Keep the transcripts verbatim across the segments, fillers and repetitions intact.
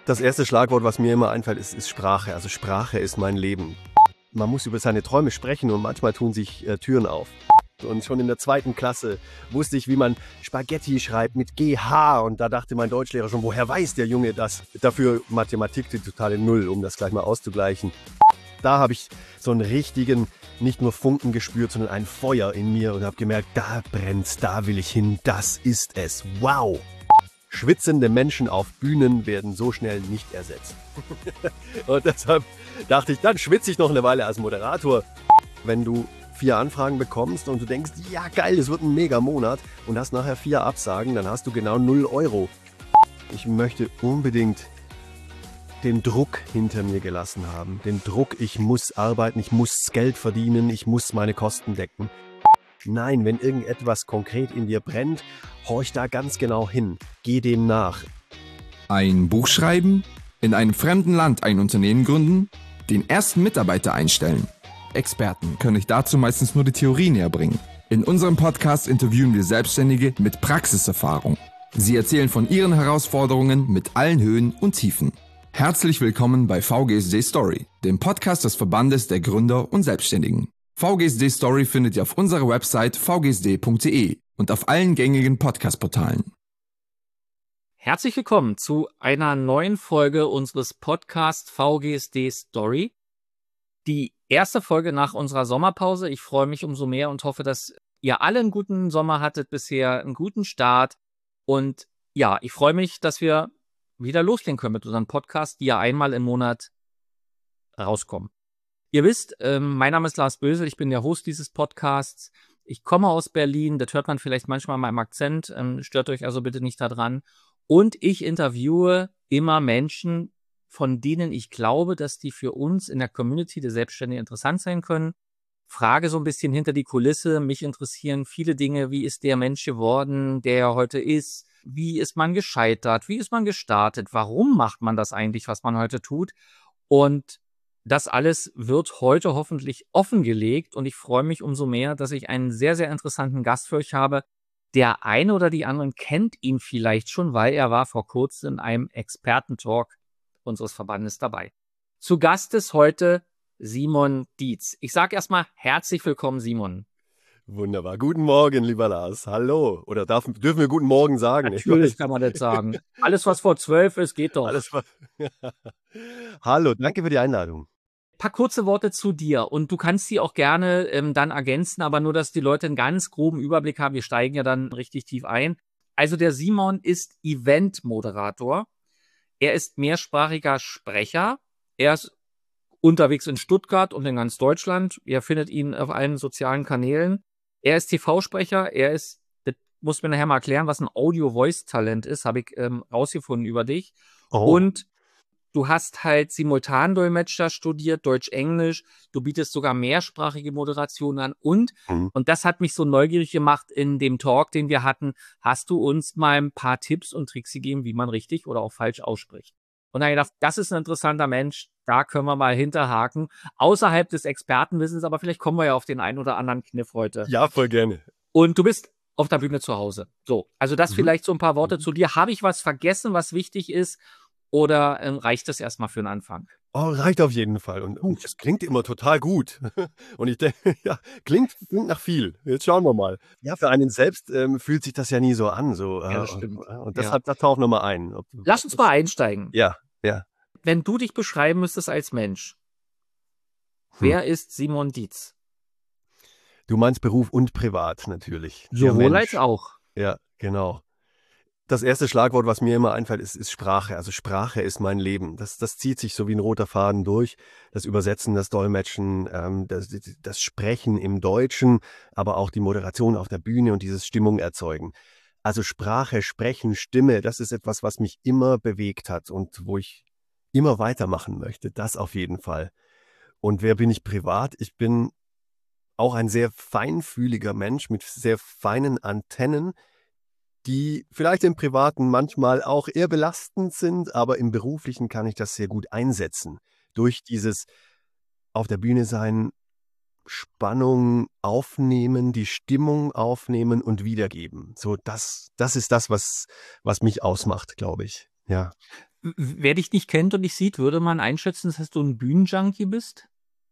Das erste Schlagwort, was mir immer einfällt, ist, ist Sprache. Also Sprache ist mein Leben. Man muss über seine Träume sprechen und manchmal tun sich äh, Türen auf. Und schon in der zweiten Klasse wusste ich, wie man Spaghetti schreibt mit G H. Und da dachte mein Deutschlehrer schon, woher weiß der Junge das? Dafür Mathematik die totale Null, um das gleich mal auszugleichen. Da habe ich so einen richtigen, nicht nur Funken gespürt, sondern ein Feuer in mir und habe gemerkt, da brennt's, da will ich hin, das ist es. Wow! Schwitzende Menschen auf Bühnen werden so schnell nicht ersetzt. Und deshalb dachte ich, dann schwitze ich noch eine Weile als Moderator. Wenn du vier Anfragen bekommst und du denkst, ja geil, das wird ein Mega-Monat und hast nachher vier Absagen, dann hast du genau null Euro. Ich möchte unbedingt den Druck hinter mir gelassen haben. Den Druck, ich muss arbeiten, ich muss Geld verdienen, ich muss meine Kosten decken. Nein, wenn irgendetwas konkret in dir brennt, horch da ganz genau hin. Geh dem nach. Ein Buch schreiben, in einem fremden Land ein Unternehmen gründen, den ersten Mitarbeiter einstellen. Experten können euch dazu meistens nur die Theorie näher bringen. In unserem Podcast interviewen wir Selbstständige mit Praxiserfahrung. Sie erzählen von ihren Herausforderungen mit allen Höhen und Tiefen. Herzlich willkommen bei V G S D Story, dem Podcast des Verbandes der Gründer und Selbstständigen. V G S D Story findet ihr auf unserer Website v g s d punkt d e und auf allen gängigen Podcast-Portalen. Herzlich willkommen zu einer neuen Folge unseres Podcasts V G S D Story. Die erste Folge nach unserer Sommerpause. Ich freue mich umso mehr und hoffe, dass ihr alle einen guten Sommer hattet bisher, einen guten Start. Und ja, ich freue mich, dass wir wieder loslegen können mit unserem Podcast, die ja einmal im Monat rauskommen. Ihr wisst, ähm, mein Name ist Lars Bösel, ich bin der Host dieses Podcasts. Ich komme aus Berlin, das hört man vielleicht manchmal an meinem Akzent, ähm, stört euch also bitte nicht daran. Und ich interviewe immer Menschen, von denen ich glaube, dass die für uns in der Community der Selbstständigen interessant sein können. Frage so ein bisschen hinter die Kulisse, mich interessieren viele Dinge, wie ist der Mensch geworden, der er heute ist, wie ist man gescheitert, wie ist man gestartet, warum macht man das eigentlich, was man heute tut? Und das alles wird heute hoffentlich offengelegt und ich freue mich umso mehr, dass ich einen sehr, sehr interessanten Gast für euch habe. Der eine oder die anderen kennt ihn vielleicht schon, weil er war vor kurzem in einem Expertentalk unseres Verbandes dabei. Zu Gast ist heute Simon Dietz. Ich sage erstmal herzlich willkommen, Simon. Wunderbar. Guten Morgen, lieber Lars. Hallo. Oder darf, dürfen wir guten Morgen sagen? Natürlich kann man das sagen. Alles, was vor zwölf ist, geht doch. Alles, was Hallo, danke für die Einladung. Ein paar kurze Worte zu dir und du kannst sie auch gerne ähm, dann ergänzen, aber nur, dass die Leute einen ganz groben Überblick haben. Wir steigen ja dann richtig tief ein. Also der Simon ist Event-Moderator. Er ist mehrsprachiger Sprecher. Er ist unterwegs in Stuttgart und in ganz Deutschland. Ihr findet ihn auf allen sozialen Kanälen. Er ist T V-Sprecher. Er ist, das muss mir nachher mal erklären, was ein Audio-Voice-Talent ist, habe ich ähm, rausgefunden über dich. Oh. Und du hast halt Simultandolmetscher studiert, Deutsch-Englisch. Du bietest sogar mehrsprachige Moderationen an. Und, Mhm. und das hat mich so neugierig gemacht in dem Talk, den wir hatten, hast du uns mal ein paar Tipps und Tricks gegeben, wie man richtig oder auch falsch ausspricht. Und dann habe ich gedacht, das ist ein interessanter Mensch, da können wir mal hinterhaken. Außerhalb des Expertenwissens, aber vielleicht kommen wir ja auf den einen oder anderen Kniff heute. Ja, voll gerne. Und du bist auf der Bühne zu Hause. So, also das Mhm. vielleicht so ein paar Worte Mhm. zu dir. Habe ich was vergessen, was wichtig ist? Oder ähm, reicht das erstmal für den Anfang? Oh, reicht auf jeden Fall. Und, und es klingt immer total gut. Und ich denke, ja, klingt, klingt nach viel. Jetzt schauen wir mal. Ja, für einen selbst ähm, fühlt sich das ja nie so an. So, Ja, äh, das stimmt. Und, und Ja. deshalb, da tauchen wir mal ein. Ob, Lass uns mal einsteigen. Ja, ja. Wenn du dich beschreiben müsstest als Mensch, Hm. wer ist Simon Dietz? Du meinst Beruf und Privat natürlich. Der Sowohl Mensch. als auch. Ja, genau. Das erste Schlagwort, was mir immer einfällt, ist, ist Sprache. Also Sprache ist mein Leben. Das, das zieht sich so wie ein roter Faden durch. Das Übersetzen, das Dolmetschen, ähm, das, das Sprechen im Deutschen, aber auch die Moderation auf der Bühne und dieses Stimmung erzeugen. Also Sprache, Sprechen, Stimme, das ist etwas, was mich immer bewegt hat und wo ich immer weitermachen möchte. Das auf jeden Fall. Und wer bin ich privat? Ich bin auch ein sehr feinfühliger Mensch mit sehr feinen Antennen, die vielleicht im Privaten manchmal auch eher belastend sind, aber im Beruflichen kann ich das sehr gut einsetzen. Durch dieses auf der Bühne sein, Spannung aufnehmen, die Stimmung aufnehmen und wiedergeben. So, das, das ist das, was, was mich ausmacht, glaube ich. Ja. W- Wer dich nicht kennt und dich sieht, würde man einschätzen, dass du ein Bühnenjunkie bist?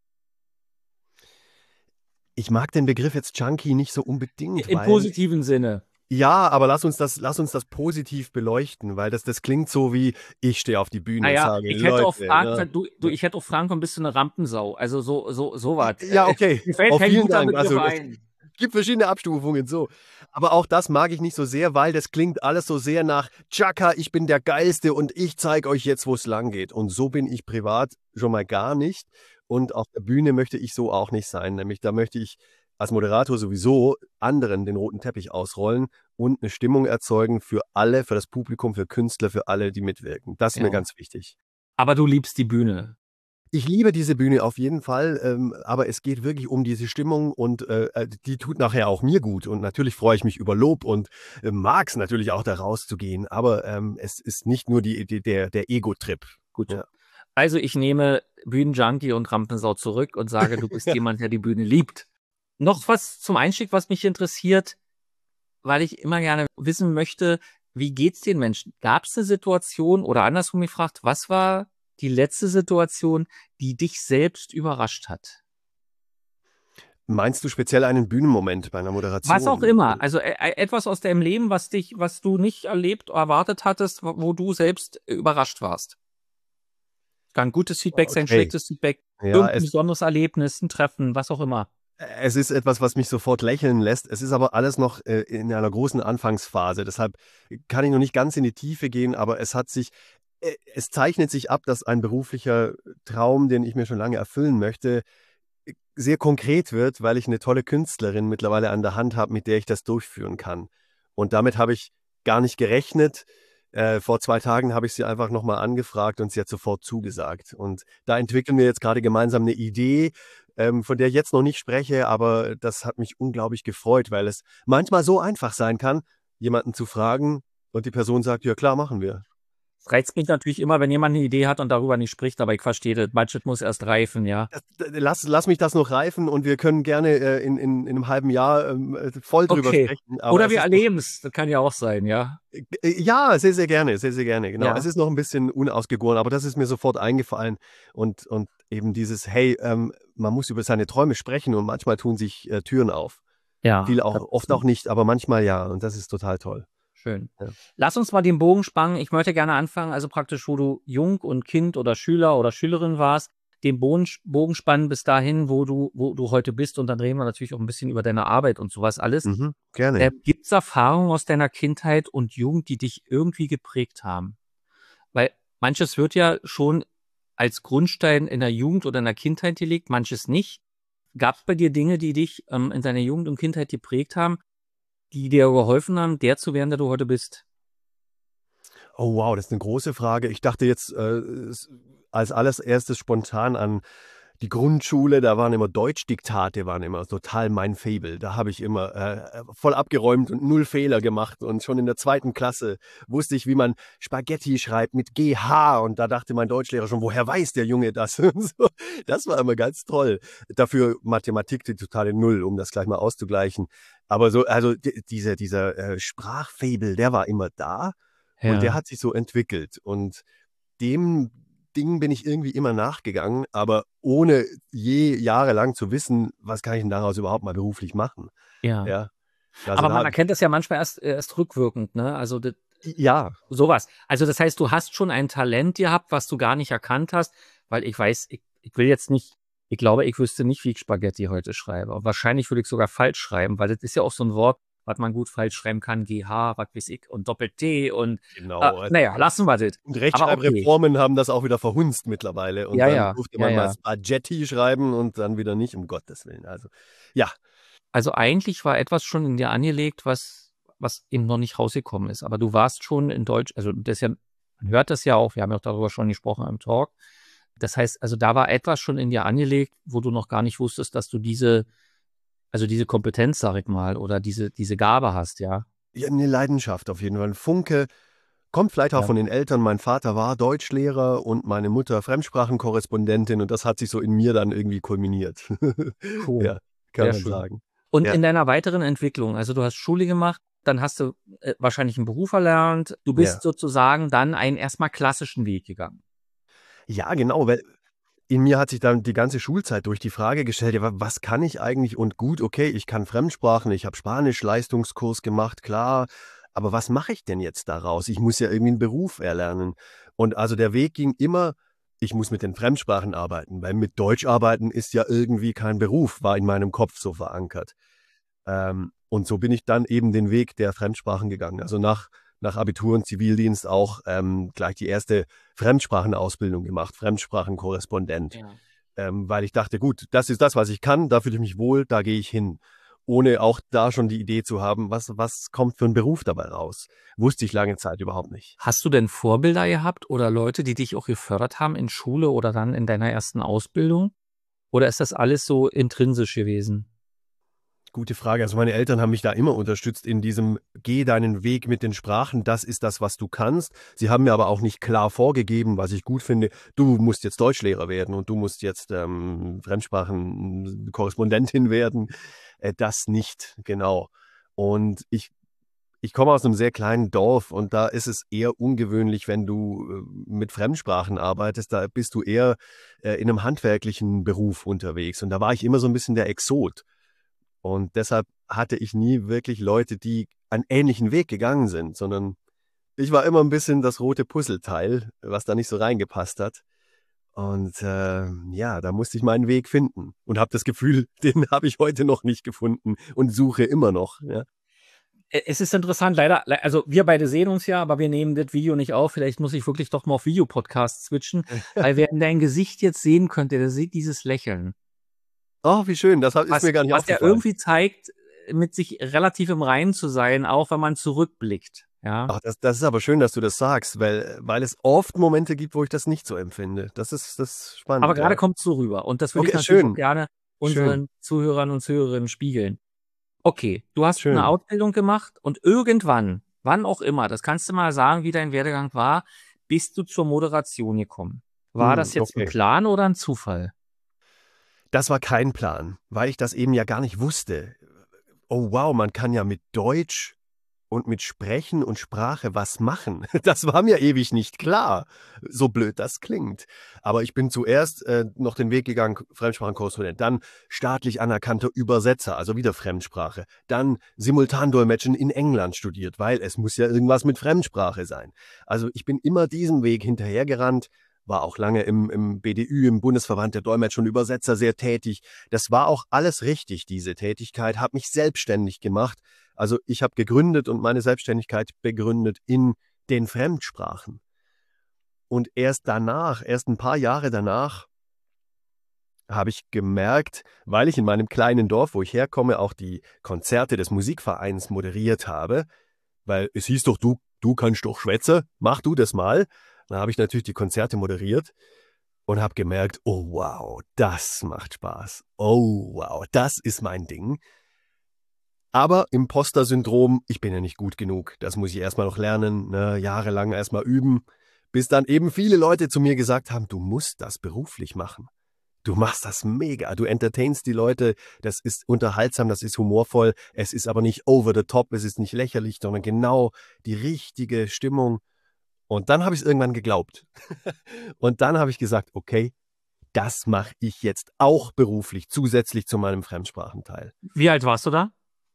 Ich mag den Begriff jetzt Junkie nicht so unbedingt, Im weil positiven Sinne. ja, aber lass uns das, lass uns das positiv beleuchten, weil das, das klingt so wie, ich stehe auf die Bühne und Naja, sage, ich hätte auch Leute, fragen ne? können, du, du, ich hätte auch fragen können, bist du eine Rampensau? Also so, so, sowas. Ja, okay. Mir fällt Auch kein vielen guter Dank. Begriff Also es ein. gibt verschiedene Abstufungen so. Aber auch das mag ich nicht so sehr, weil das klingt alles so sehr nach Chaka, ich bin der Geilste und ich zeige euch jetzt, wo es lang geht. Und so bin ich privat schon mal gar nicht. Und auf der Bühne möchte ich so auch nicht sein. Nämlich da möchte ich als Moderator sowieso anderen den roten Teppich ausrollen und eine Stimmung erzeugen für alle, für das Publikum, für Künstler, für alle, die mitwirken. Das ist Ja. mir ganz wichtig. Aber du liebst die Bühne. Ich liebe diese Bühne auf jeden Fall, ähm, aber es geht wirklich um diese Stimmung und äh, die tut nachher auch mir gut. Und natürlich freue ich mich über Lob und äh, mag es natürlich auch, da rauszugehen. Aber ähm, es ist nicht nur die, die, der, der Ego-Trip. Gut. Ja. Also ich nehme Bühnenjunkie und Rampensau zurück und sage, du bist jemand, der die Bühne liebt. Noch was zum Einstieg, was mich interessiert, weil ich immer gerne wissen möchte, wie geht's den Menschen? Gab es eine Situation oder andersrum gefragt, was war die letzte Situation, die dich selbst überrascht hat? Meinst du speziell einen Bühnenmoment bei einer Moderation? Was auch immer. Also äh, äh, etwas aus deinem Leben, was dich, was du nicht erlebt, erwartet hattest, wo, wo du selbst äh, überrascht warst. Kann ein gutes Feedback sein, Okay. schlechtes Feedback, Ja, irgendein es, besonderes Erlebnis, ein Treffen, was auch immer. es ist etwas, was mich sofort lächeln lässt. Es ist aber alles noch äh, in einer großen Anfangsphase. Deshalb kann ich noch nicht ganz in die Tiefe gehen, aber es hat sich, äh, es zeichnet sich ab, dass ein beruflicher Traum, den ich mir schon lange erfüllen möchte, sehr konkret wird, weil ich eine tolle Künstlerin mittlerweile an der Hand habe, mit der ich das durchführen kann. Und damit habe ich gar nicht gerechnet. Äh, vor zwei Tagen habe ich sie einfach nochmal angefragt und sie hat sofort zugesagt. Und da entwickeln wir jetzt gerade gemeinsam eine Idee, ähm, von der ich jetzt noch nicht spreche, aber das hat mich unglaublich gefreut, weil es manchmal so einfach sein kann, jemanden zu fragen und die Person sagt, ja klar, machen wir. Es reizt mich natürlich immer, wenn jemand eine Idee hat und darüber nicht spricht, aber ich verstehe, das Budget muss erst reifen, ja. Das, lass, lass mich das noch reifen und wir können gerne äh, in, in, in einem halben Jahr ähm, voll drüber Okay. sprechen. Aber Oder es wir ist erleben es, das kann ja auch sein, ja. noch, äh, ja, sehr, sehr gerne, sehr, sehr gerne, genau. Ja. Es ist noch ein bisschen unausgegoren, aber das ist mir sofort eingefallen und, und eben dieses, hey, ähm, man muss über seine Träume sprechen und manchmal tun sich äh, Türen auf. Ja. Viel auch, das- oft auch nicht, aber manchmal ja und das ist total toll. Schön. Ja. Lass uns mal den Bogen spannen. Ich möchte gerne anfangen, also praktisch, wo du jung und Kind oder Schüler oder Schülerin warst, den Bogen, Bogen spannen bis dahin, wo du, wo du heute bist. Und dann reden wir natürlich auch ein bisschen über deine Arbeit und sowas alles. Mhm, gerne. Äh, Gibt es Erfahrungen aus deiner Kindheit und Jugend, die dich irgendwie geprägt haben? Weil manches wird ja schon als Grundstein in der Jugend oder in der Kindheit gelegt, manches nicht. Gab es bei dir Dinge, die dich ähm, in deiner Jugend und Kindheit geprägt haben, die dir geholfen haben, der zu werden, der du heute bist? Oh wow, das ist eine große Frage. Ich dachte jetzt äh, s- als allererstes spontan an die Grundschule. Da waren immer Deutschdiktate, waren immer total mein Faible. Da habe ich immer äh, voll abgeräumt und null Fehler gemacht. Und schon in der zweiten Klasse wusste ich, wie man Spaghetti schreibt mit G H. Und da dachte mein Deutschlehrer schon, woher weiß der Junge das? Und so. Das war immer ganz toll. Dafür Mathematik die totale Null, um das gleich mal auszugleichen. Aber so, also di- diese, dieser äh, Sprachfaible, der war immer da. Und der hat sich so entwickelt. Und dem Ding bin ich irgendwie immer nachgegangen, aber ohne je jahrelang zu wissen, was kann ich denn daraus überhaupt mal beruflich machen. Ja. Ja, also Aber da, man erkennt das ja manchmal erst, erst rückwirkend, ne? Also das, ja, sowas. Also das heißt, du hast schon ein Talent gehabt, was du gar nicht erkannt hast, weil ich weiß, ich, ich will jetzt nicht, ich glaube, ich wüsste nicht, wie ich Spaghetti heute schreibe. Und wahrscheinlich würde ich sogar falsch schreiben, weil das ist ja auch so ein Wort, was man gut falsch schreiben kann, G H, was weiß ich, und Doppel-T und genau. äh, Also, naja, lassen wir das. und Aber Rechtschreibreformen haben das auch wieder verhunzt mittlerweile. Und Ja, dann ja, durfte ja, man mal ja. Spaghetti schreiben und dann wieder nicht, um Gottes Willen. Also, ja, Also eigentlich war etwas schon in dir angelegt, was, was eben noch nicht rausgekommen ist. Aber du warst schon in Deutsch, also das ist ja, man hört das ja auch, wir haben ja auch darüber schon gesprochen im Talk. Das heißt, also da war etwas schon in dir angelegt, wo du noch gar nicht wusstest, dass du diese, also diese Kompetenz, sag ich mal, oder diese, diese Gabe hast, ja. ja, eine Leidenschaft auf jeden Fall. Ein Funke. Kommt vielleicht auch Ja. von den Eltern. Mein Vater war Deutschlehrer und meine Mutter Fremdsprachenkorrespondentin und das hat sich so in mir dann irgendwie kulminiert. Cool. Ja, kann Sehr man schön. sagen. Und Ja. in deiner weiteren Entwicklung, also du hast Schule gemacht, dann hast du äh, wahrscheinlich einen Beruf erlernt. Du bist Ja. sozusagen dann einen erstmal klassischen Weg gegangen. Ja, genau, weil in mir hat sich dann die ganze Schulzeit durch die Frage gestellt, ja, wa- was kann ich eigentlich? Und gut, okay, ich kann Fremdsprachen, ich habe Spanisch-Leistungskurs gemacht, klar, aber was mache ich denn jetzt daraus? Ich muss ja irgendwie einen Beruf erlernen. Und also der Weg ging immer, ich muss mit den Fremdsprachen arbeiten, weil mit Deutsch arbeiten ist ja irgendwie kein Beruf, war in meinem Kopf so verankert. Ähm, und so bin ich dann eben den Weg der Fremdsprachen gegangen. Also nach, nach Abitur und Zivildienst auch ähm, gleich die erste Fremdsprachenausbildung gemacht, Fremdsprachenkorrespondent. Ja. Ähm, weil ich dachte, gut, das ist das, was ich kann, da fühle ich mich wohl, da gehe ich hin. Ohne auch da schon die Idee zu haben, was, was kommt für ein Beruf dabei raus. Wusste ich lange Zeit überhaupt nicht. Hast du denn Vorbilder gehabt oder Leute, die dich auch gefördert haben in Schule oder dann in deiner ersten Ausbildung? Oder ist das alles so intrinsisch gewesen? Gute Frage. Also meine Eltern haben mich da immer unterstützt in diesem Geh deinen Weg mit den Sprachen, das ist das, was du kannst. Sie haben mir aber auch nicht klar vorgegeben, was ich gut finde. Du musst jetzt Deutschlehrer werden und du musst jetzt ähm, Fremdsprachenkorrespondentin werden. Äh, das nicht, genau. Und ich, ich komme aus einem sehr kleinen Dorf und da ist es eher ungewöhnlich, wenn du äh, mit Fremdsprachen arbeitest. Da bist du eher äh, in einem handwerklichen Beruf unterwegs. Und da war ich immer so ein bisschen der Exot. Und deshalb hatte ich nie wirklich Leute, die einen ähnlichen Weg gegangen sind, sondern ich war immer ein bisschen das rote Puzzleteil, was da nicht so reingepasst hat. Und äh, ja, da musste ich meinen Weg finden und habe das Gefühl, den habe ich heute noch nicht gefunden und suche immer noch. Ja. Ä- Es ist interessant, leider, le- also wir beide sehen uns ja, aber wir nehmen das Video nicht auf. Vielleicht muss ich wirklich doch mal auf Videopodcast switchen, weil wer in dein Gesicht jetzt sehen könnte, der sieht dieses Lächeln. Oh, wie schön, das hab- ist Was, mir gar nicht was ja aufgefallen. irgendwie zeigt, mit sich relativ im Reinen zu sein, auch wenn man zurückblickt. Ja. Ach, das, das ist aber schön, dass du das sagst, weil, weil es oft Momente gibt, wo ich das nicht so empfinde. Das ist, das ist spannend. Aber gerade Ja. kommt es so rüber. Und das würde ich Okay, natürlich schön. auch gerne unseren Zuhörern und Zuhörerinnen spiegeln. Okay, du hast Schön. eine Ausbildung gemacht und irgendwann, wann auch immer, das kannst du mal sagen, wie dein Werdegang war, bist du zur Moderation gekommen. War Hm, das jetzt ein okay. Plan oder ein Zufall? Das war kein Plan, weil ich das eben ja gar nicht wusste. Oh wow, man kann ja mit Deutsch und mit Sprechen und Sprache was machen. Das war mir ewig nicht klar, so blöd das klingt. Aber ich bin zuerst äh, noch den Weg gegangen, Fremdsprachenkorrespondent, dann staatlich anerkannter Übersetzer, also wieder Fremdsprache, dann Simultandolmetschen in England studiert, weil es muss ja irgendwas mit Fremdsprache sein. Also ich bin immer diesem Weg hinterhergerannt, war auch lange im, im B D Ü, im Bundesverband der Dolmetscher und Übersetzer sehr tätig. Das war auch alles richtig, diese Tätigkeit, habe mich selbstständig gemacht. Also ich habe gegründet und meine Selbstständigkeit begründet in den Fremdsprachen. Und erst danach, erst ein paar Jahre danach, habe ich gemerkt, weil ich in meinem kleinen Dorf, wo ich herkomme, auch die Konzerte des Musikvereins moderiert habe, weil es hieß doch, du, du kannst doch schwätzen, mach du das mal. Dann habe ich natürlich die Konzerte moderiert und habe gemerkt, oh wow, das macht Spaß. Oh wow, das ist mein Ding. Aber Imposter-Syndrom, ich bin ja nicht gut genug. Das muss ich erstmal noch lernen, ne, jahrelang erstmal üben, bis dann eben viele Leute zu mir gesagt haben, du musst das beruflich machen. Du machst das mega, du entertainst die Leute, das ist unterhaltsam, das ist humorvoll, es ist aber nicht over the top, es ist nicht lächerlich, sondern genau die richtige Stimmung. Und dann habe ich es irgendwann geglaubt. Und dann habe ich gesagt, okay, das mache ich jetzt auch beruflich, zusätzlich zu meinem Fremdsprachenteil. Wie alt warst du da?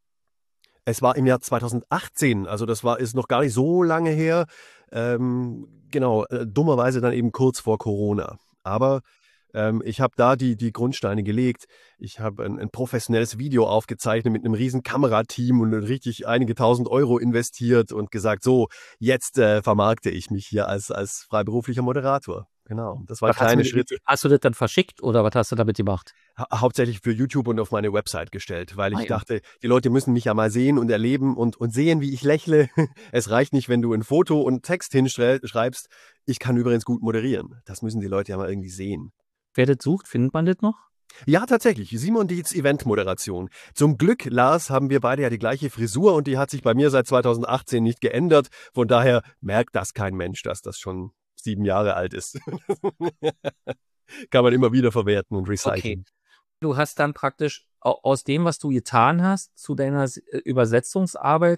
Es war im Jahr zweitausendachtzehn, also das war ist noch gar nicht so lange her. Ähm, genau, äh, dummerweise dann eben kurz vor Corona. Aber ähm, ich habe da die, die Grundsteine gelegt. Ich habe ein, ein professionelles Video aufgezeichnet mit einem riesen Kamerateam und richtig einige tausend Euro investiert und gesagt, so, jetzt äh, vermarkte ich mich hier als, als freiberuflicher Moderator. Genau, das waren Was hast, du kleine mit, Schritte. hast du das dann verschickt oder was hast du damit gemacht? Ha hauptsächlich für YouTube und auf meine Website gestellt, weil ich Ah, ja. dachte, die Leute müssen mich ja mal sehen und erleben und, und sehen, wie ich lächle. Es reicht nicht, wenn du ein Foto und Text hinschreibst. Ich kann übrigens gut moderieren. Das müssen die Leute ja mal irgendwie sehen. Wer das sucht, findet man das noch? Ja, tatsächlich. Simon Dietz Eventmoderation. Zum Glück, Lars, haben wir beide ja die gleiche Frisur und die hat sich bei mir seit zweitausendachtzehn nicht geändert. Von daher merkt das kein Mensch, dass das schon sieben Jahre alt ist. Kann man immer wieder verwerten und recyceln. Okay. Du hast dann praktisch au- aus dem, was du getan hast, zu deiner S- äh, Übersetzungsarbeit,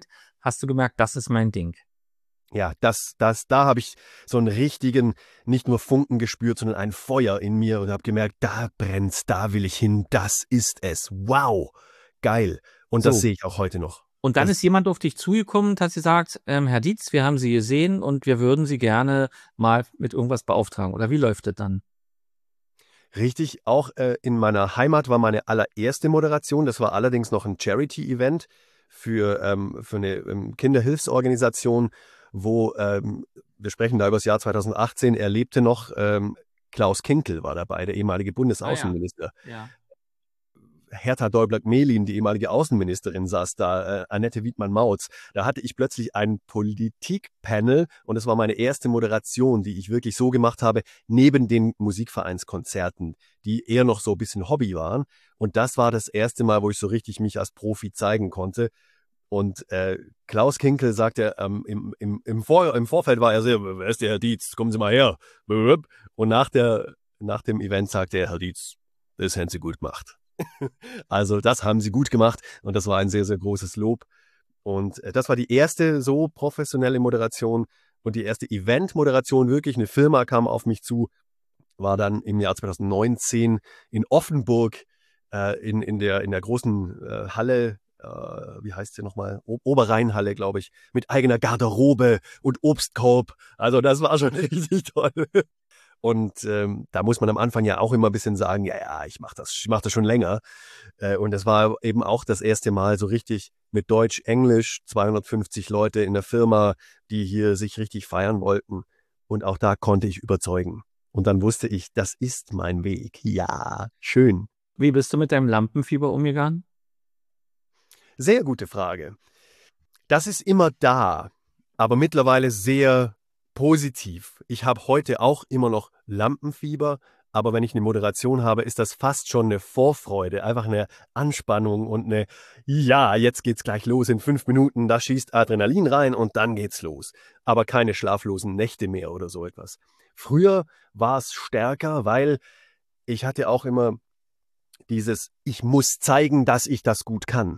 hast du gemerkt, das ist mein Ding. Ja, das, das, da habe ich so einen richtigen, nicht nur Funken gespürt, sondern ein Feuer in mir und habe gemerkt, da brennt's, da will ich hin, das ist es. Wow, geil. Und So. das sehe ich auch heute noch. Und dann Das- ist jemand auf dich zugekommen und hat gesagt, ähm, Herr Dietz, wir haben Sie gesehen und wir würden Sie gerne mal mit irgendwas beauftragen. Oder wie läuft das dann? Richtig, auch äh, in meiner Heimat war meine allererste Moderation. Das war allerdings noch ein Charity-Event für, ähm, für eine ähm, Kinderhilfsorganisation, wo, ähm, wir sprechen da über das Jahr zweitausendachtzehn, er lebte noch, ähm, Klaus Kinkel war dabei, der ehemalige Bundesaußenminister. Ja. Hertha Däubler-Gmelin, die ehemalige Außenministerin, saß da, äh, Annette Wiedmann-Mautz. Da hatte ich plötzlich ein Politikpanel und es war meine erste Moderation, die ich wirklich so gemacht habe, neben den Musikvereinskonzerten, die eher noch so ein bisschen Hobby waren. Und das war das erste Mal, wo ich so richtig mich als Profi zeigen konnte. Und äh, Klaus Kinkel sagte, ähm, im, im, im, Vor im Vorfeld war er sehr, wer ist der Herr Dietz, kommen Sie mal her. Und nach, der, nach dem Event sagte er, Herr Dietz, das haben Sie gut gemacht. Also das haben sie gut gemacht und das war ein sehr, sehr großes Lob. Und äh, das war die erste so professionelle Moderation und die erste Event-Moderation, wirklich eine Firma kam auf mich zu, war dann im Jahr zweitausendneunzehn in Offenburg äh, in, in, der, in der großen äh, Halle, äh, wie heißt sie nochmal, o Oberrheinhalle, glaube ich, mit eigener Garderobe und Obstkorb. Also das war schon richtig toll. Und ähm, da muss man am Anfang ja auch immer ein bisschen sagen, ja, ja, ich mache das, ich mach das schon länger. Äh, und das war eben auch das erste Mal so richtig mit Deutsch, Englisch, zweihundertfünfzig Leute in der Firma, die hier sich richtig feiern wollten. Und auch da konnte ich überzeugen. Und dann wusste ich, das ist mein Weg. Ja, schön. Wie bist du mit deinem Lampenfieber umgegangen? Sehr gute Frage. Das ist immer da, aber mittlerweile sehr positiv. Ich habe heute auch immer noch Lampenfieber, aber wenn ich eine Moderation habe, ist das fast schon eine Vorfreude, einfach eine Anspannung und eine, ja, jetzt geht's gleich los in fünf Minuten, da schießt Adrenalin rein und dann geht's los. Aber keine schlaflosen Nächte mehr oder so etwas. Früher war es stärker, weil ich hatte auch immer dieses, ich muss zeigen, dass ich das gut kann.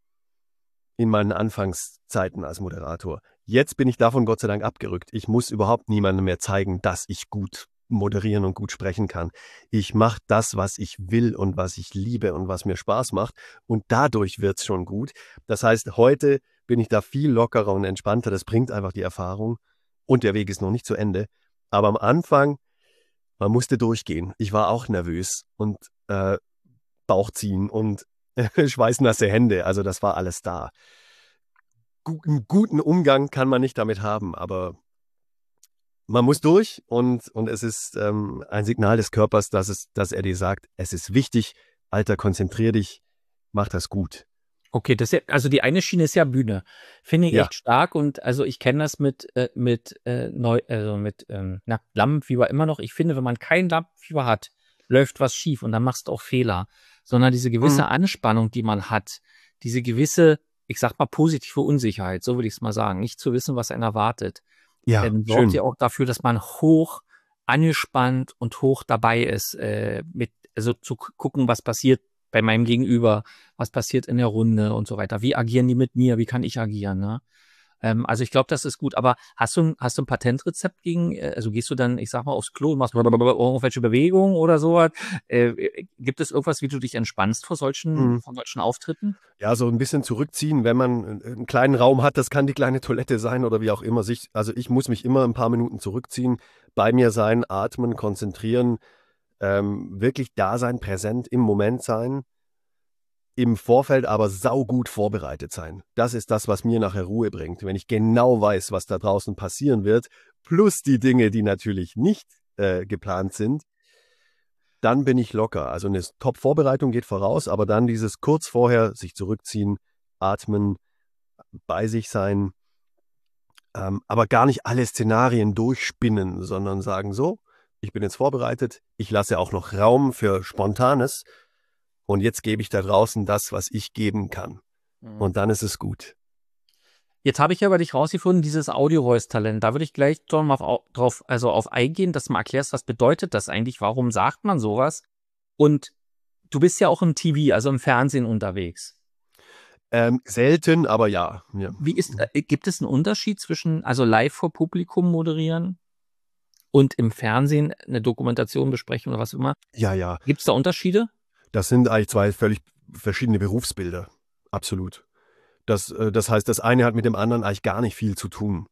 In meinen Anfangszeiten als Moderator. Jetzt bin ich davon Gott sei Dank abgerückt. Ich muss überhaupt niemandem mehr zeigen, dass ich gut moderieren und gut sprechen kann. Ich mache das, was ich will und was ich liebe und was mir Spaß macht. Und dadurch wird's schon gut. Das heißt, heute bin ich da viel lockerer und entspannter. Das bringt einfach die Erfahrung. Und der Weg ist noch nicht zu Ende. Aber am Anfang, man musste durchgehen. Ich war auch nervös und äh, Bauchziehen und schweißnasse Hände. Also das war alles da. Einen guten Umgang kann man nicht damit haben, aber man muss durch und, und es ist ähm, ein Signal des Körpers, dass, es, dass er dir sagt, es ist wichtig, Alter, konzentrier dich, mach das gut. Okay, das ist ja, also die eine Schiene ist ja Bühne. Finde ich Ja. echt stark und also ich kenne das mit, äh, mit, äh, neu, also mit ähm, na, Lampenfieber immer noch. Ich finde, wenn man kein Lampenfieber hat, läuft was schief und dann machst du auch Fehler. Sondern diese gewisse Mhm. Anspannung, die man hat, diese gewisse, ich sag mal, positive Unsicherheit, so würde ich es mal sagen, nicht zu wissen, was einen erwartet, Ja, ähm, schön. sorgt ja auch dafür, dass man hoch angespannt und hoch dabei ist, äh, mit, also zu gu- gucken, was passiert bei meinem Gegenüber, was passiert in der Runde und so weiter. Wie agieren die mit mir? Wie kann ich agieren? Ne? Ähm, also ich glaube, das ist gut. Aber hast du, ein- hast du ein Patentrezept gegen, äh, also gehst du dann, ich sag mal, aufs Klo und machst irgendwelche Bewegungen oder sowas? Äh, gibt es irgendwas, wie du dich entspannst vor solchen, Mhm. von solchen Auftritten? Ja, so ein bisschen zurückziehen, wenn man einen kleinen Raum hat, das kann die kleine Toilette sein oder wie auch immer. Sich, also ich muss mich immer ein paar Minuten zurückziehen, bei mir sein, atmen, konzentrieren, ähm, wirklich da sein, präsent im Moment sein, im Vorfeld aber saugut vorbereitet sein. Das ist das, was mir nachher Ruhe bringt. Wenn ich genau weiß, was da draußen passieren wird, plus die Dinge, die natürlich nicht äh, geplant sind, dann bin ich locker. Also eine Top-Vorbereitung geht voraus, aber dann dieses kurz vorher sich zurückziehen, atmen, bei sich sein, ähm, aber gar nicht alle Szenarien durchspinnen, sondern sagen so, ich bin jetzt vorbereitet, ich lasse auch noch Raum für Spontanes und jetzt gebe ich da draußen das, was ich geben kann. Und dann ist es gut. Jetzt habe ich ja über dich rausgefunden, dieses Audio-Voice-Talent. Da würde ich gleich schon mal auf, drauf, also auf eingehen, dass du mal erklärst, was bedeutet das eigentlich? Warum sagt man sowas? Und du bist ja auch im T V, also im Fernsehen unterwegs. Ähm, selten, aber ja. ja. Wie ist, äh, gibt es einen Unterschied zwischen, also live vor Publikum moderieren und im Fernsehen eine Dokumentation besprechen oder was immer? Ja, ja. Gibt es da Unterschiede? Das sind eigentlich zwei völlig verschiedene Berufsbilder. Absolut. Das, äh, das heißt, das eine hat mit dem anderen eigentlich gar nicht viel zu tun.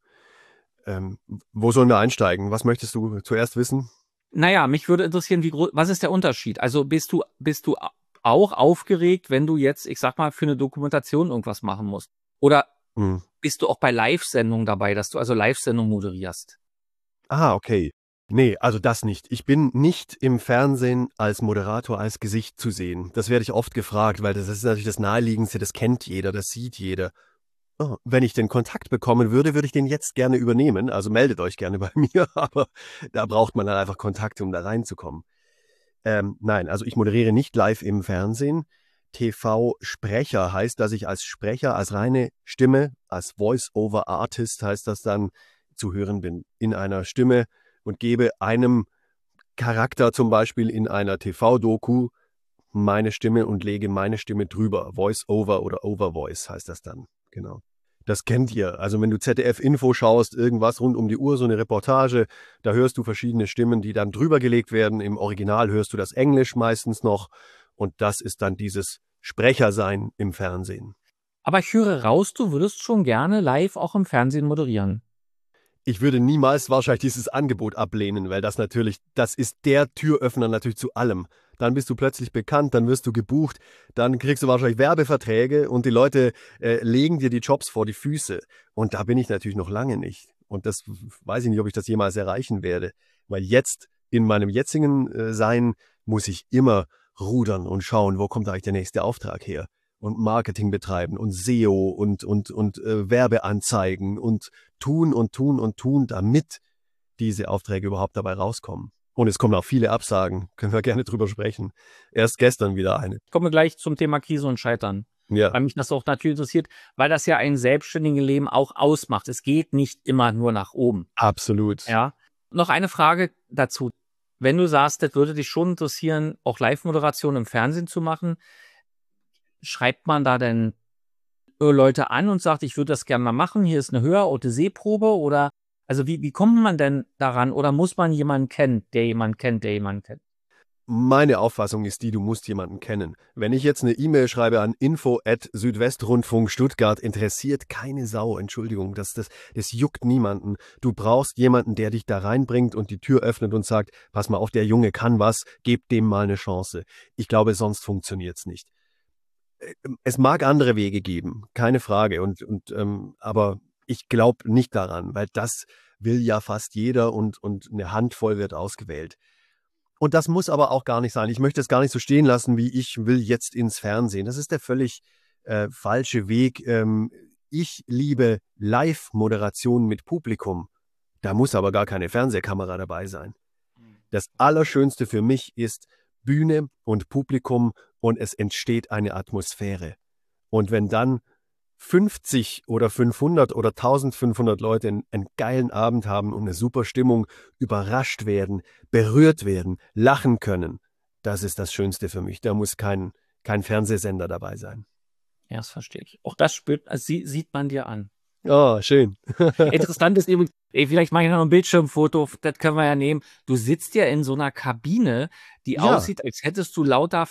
Ähm, wo sollen wir einsteigen? Was möchtest du zuerst wissen? Naja, mich würde interessieren, wie groß, was ist der Unterschied? Also bist du, bist du auch aufgeregt, wenn du jetzt, ich sag mal, für eine Dokumentation irgendwas machen musst? Oder Hm. bist du auch bei Live-Sendungen dabei, dass du also Live-Sendungen moderierst? Ah, okay. Nee, also das nicht. Ich bin nicht im Fernsehen als Moderator, als Gesicht zu sehen. Das werde ich oft gefragt, weil das ist natürlich das Naheliegendste, das kennt jeder, das sieht jeder. Oh, wenn ich den Kontakt bekommen würde, würde ich den jetzt gerne übernehmen. Also meldet euch gerne bei mir, aber da braucht man dann einfach Kontakte, um da reinzukommen. Ähm, nein, also ich moderiere nicht live im Fernsehen. T V-Sprecher heißt, dass ich als Sprecher, als reine Stimme, als Voice-over-Artist heißt das dann, zu hören bin in einer Stimme und gebe einem Charakter zum Beispiel in einer T V-Doku meine Stimme und lege meine Stimme drüber. Voice-over oder Over-Voice heißt das dann, genau. Das kennt ihr. Also wenn du Z D F-Info schaust, irgendwas rund um die Uhr, so eine Reportage, da hörst du verschiedene Stimmen, die dann drüber gelegt werden. Im Original hörst du das Englisch meistens noch. Und das ist dann dieses Sprechersein im Fernsehen. Aber ich höre raus, du würdest schon gerne live auch im Fernsehen moderieren. Ich würde niemals wahrscheinlich dieses Angebot ablehnen, weil das natürlich, das ist der Türöffner natürlich zu allem. Dann bist du plötzlich bekannt, dann wirst du gebucht, dann kriegst du wahrscheinlich Werbeverträge und die Leute äh, legen dir die Jobs vor die Füße. Und da bin ich natürlich noch lange nicht. Und das weiß ich nicht, ob ich das jemals erreichen werde. Weil jetzt, in meinem jetzigen äh, Sein, muss ich immer rudern und schauen, wo kommt eigentlich der nächste Auftrag her. Und Marketing betreiben und S E O und, und, und äh, Werbeanzeigen und tun und tun und tun, damit diese Aufträge überhaupt dabei rauskommen. Und es kommen auch viele Absagen, können wir gerne drüber sprechen. Erst gestern wieder eine. Kommen wir gleich zum Thema Krise und Scheitern. Ja. Weil mich das auch natürlich interessiert, weil das ja ein selbstständiges Leben auch ausmacht. Es geht nicht immer nur nach oben. Absolut. Ja. Noch eine Frage dazu. Wenn du sagst, das würde dich schon interessieren, auch Live-Moderation im Fernsehen zu machen, schreibt man da denn Leute an und sagt, ich würde das gerne mal machen, hier ist eine Hör-Odyssee-Probe oder, also wie, wie kommt man denn daran oder muss man jemanden kennen, der jemanden kennt, der jemanden kennt? Meine Auffassung ist die, du musst jemanden kennen. Wenn ich jetzt eine E-Mail schreibe an info at südwestrundfunk Stuttgart, interessiert keine Sau, Entschuldigung, das, das, das juckt niemanden. Du brauchst jemanden, der dich da reinbringt und die Tür öffnet und sagt, pass mal auf, der Junge kann was, gebt dem mal eine Chance. Ich glaube, sonst funktioniert's nicht. Es mag andere Wege geben, keine Frage, und, und, ähm, aber ich glaube nicht daran, weil das will ja fast jeder und, und eine Handvoll wird ausgewählt. Und das muss aber auch gar nicht sein. Ich möchte es gar nicht so stehen lassen, wie ich will jetzt ins Fernsehen. Das ist der völlig äh, falsche Weg. Ähm, ich liebe Live-Moderation mit Publikum. Da muss aber gar keine Fernsehkamera dabei sein. Das Allerschönste für mich ist Bühne und Publikum und es entsteht eine Atmosphäre. Und wenn dann fünfzig oder fünfhundert oder eintausendfünfhundert Leute einen, einen geilen Abend haben und eine super Stimmung, überrascht werden, berührt werden, lachen können, das ist das Schönste für mich. Da muss kein, kein Fernsehsender dabei sein. Ja, das verstehe ich. Auch das spürt, also sie, sieht man dir an. Oh, schön. Interessant ist übrigens, ey, vielleicht mache ich noch ein Bildschirmfoto, das können wir ja nehmen. Du sitzt ja in so einer Kabine, die Ja. aussieht, als hättest du lauter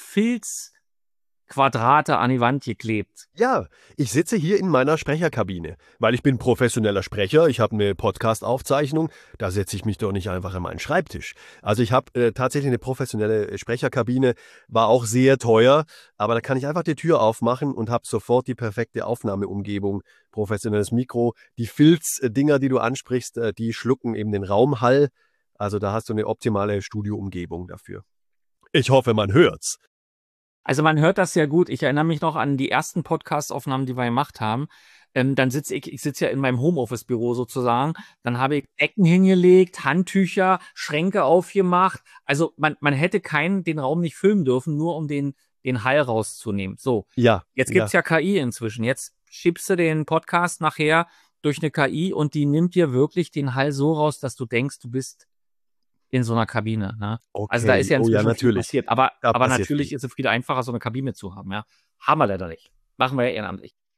Filzquadrate an die Wand geklebt. Ja, ich sitze hier in meiner Sprecherkabine, weil ich bin professioneller Sprecher, ich habe eine Podcast-Aufzeichnung, da setze ich mich doch nicht einfach an meinen Schreibtisch. Also ich habe äh, tatsächlich eine professionelle Sprecherkabine, war auch sehr teuer, aber da kann ich einfach die Tür aufmachen und habe sofort die perfekte Aufnahmeumgebung, professionelles Mikro. Die Filzdinger, die du ansprichst, äh, die schlucken eben den Raumhall, also da hast du eine optimale Studioumgebung dafür. Ich hoffe, man hört's. Also man hört das sehr gut. Ich erinnere mich noch an die ersten Podcast-Aufnahmen, die wir gemacht haben. Ähm, dann sitze ich, ich sitze ja in meinem Homeoffice-Büro sozusagen. Dann habe ich Decken hingelegt, Handtücher, Schränke aufgemacht. Also man, man hätte keinen, den Raum nicht filmen dürfen, nur um den, den Hall rauszunehmen. So, Ja. jetzt gibt's ja. ja K I inzwischen. Jetzt schiebst du den Podcast nachher durch eine K I und die nimmt dir wirklich den Hall so raus, dass du denkst, du bist in so einer Kabine, ne? Okay. Also da ist ja Oh ja, inzwischen viel natürlich. passiert. Aber, Da aber passiert natürlich viel. ist es viel einfacher, so eine Kabine zu haben, ja. Haben wir leider nicht. Machen wir ja ehrenamtlich.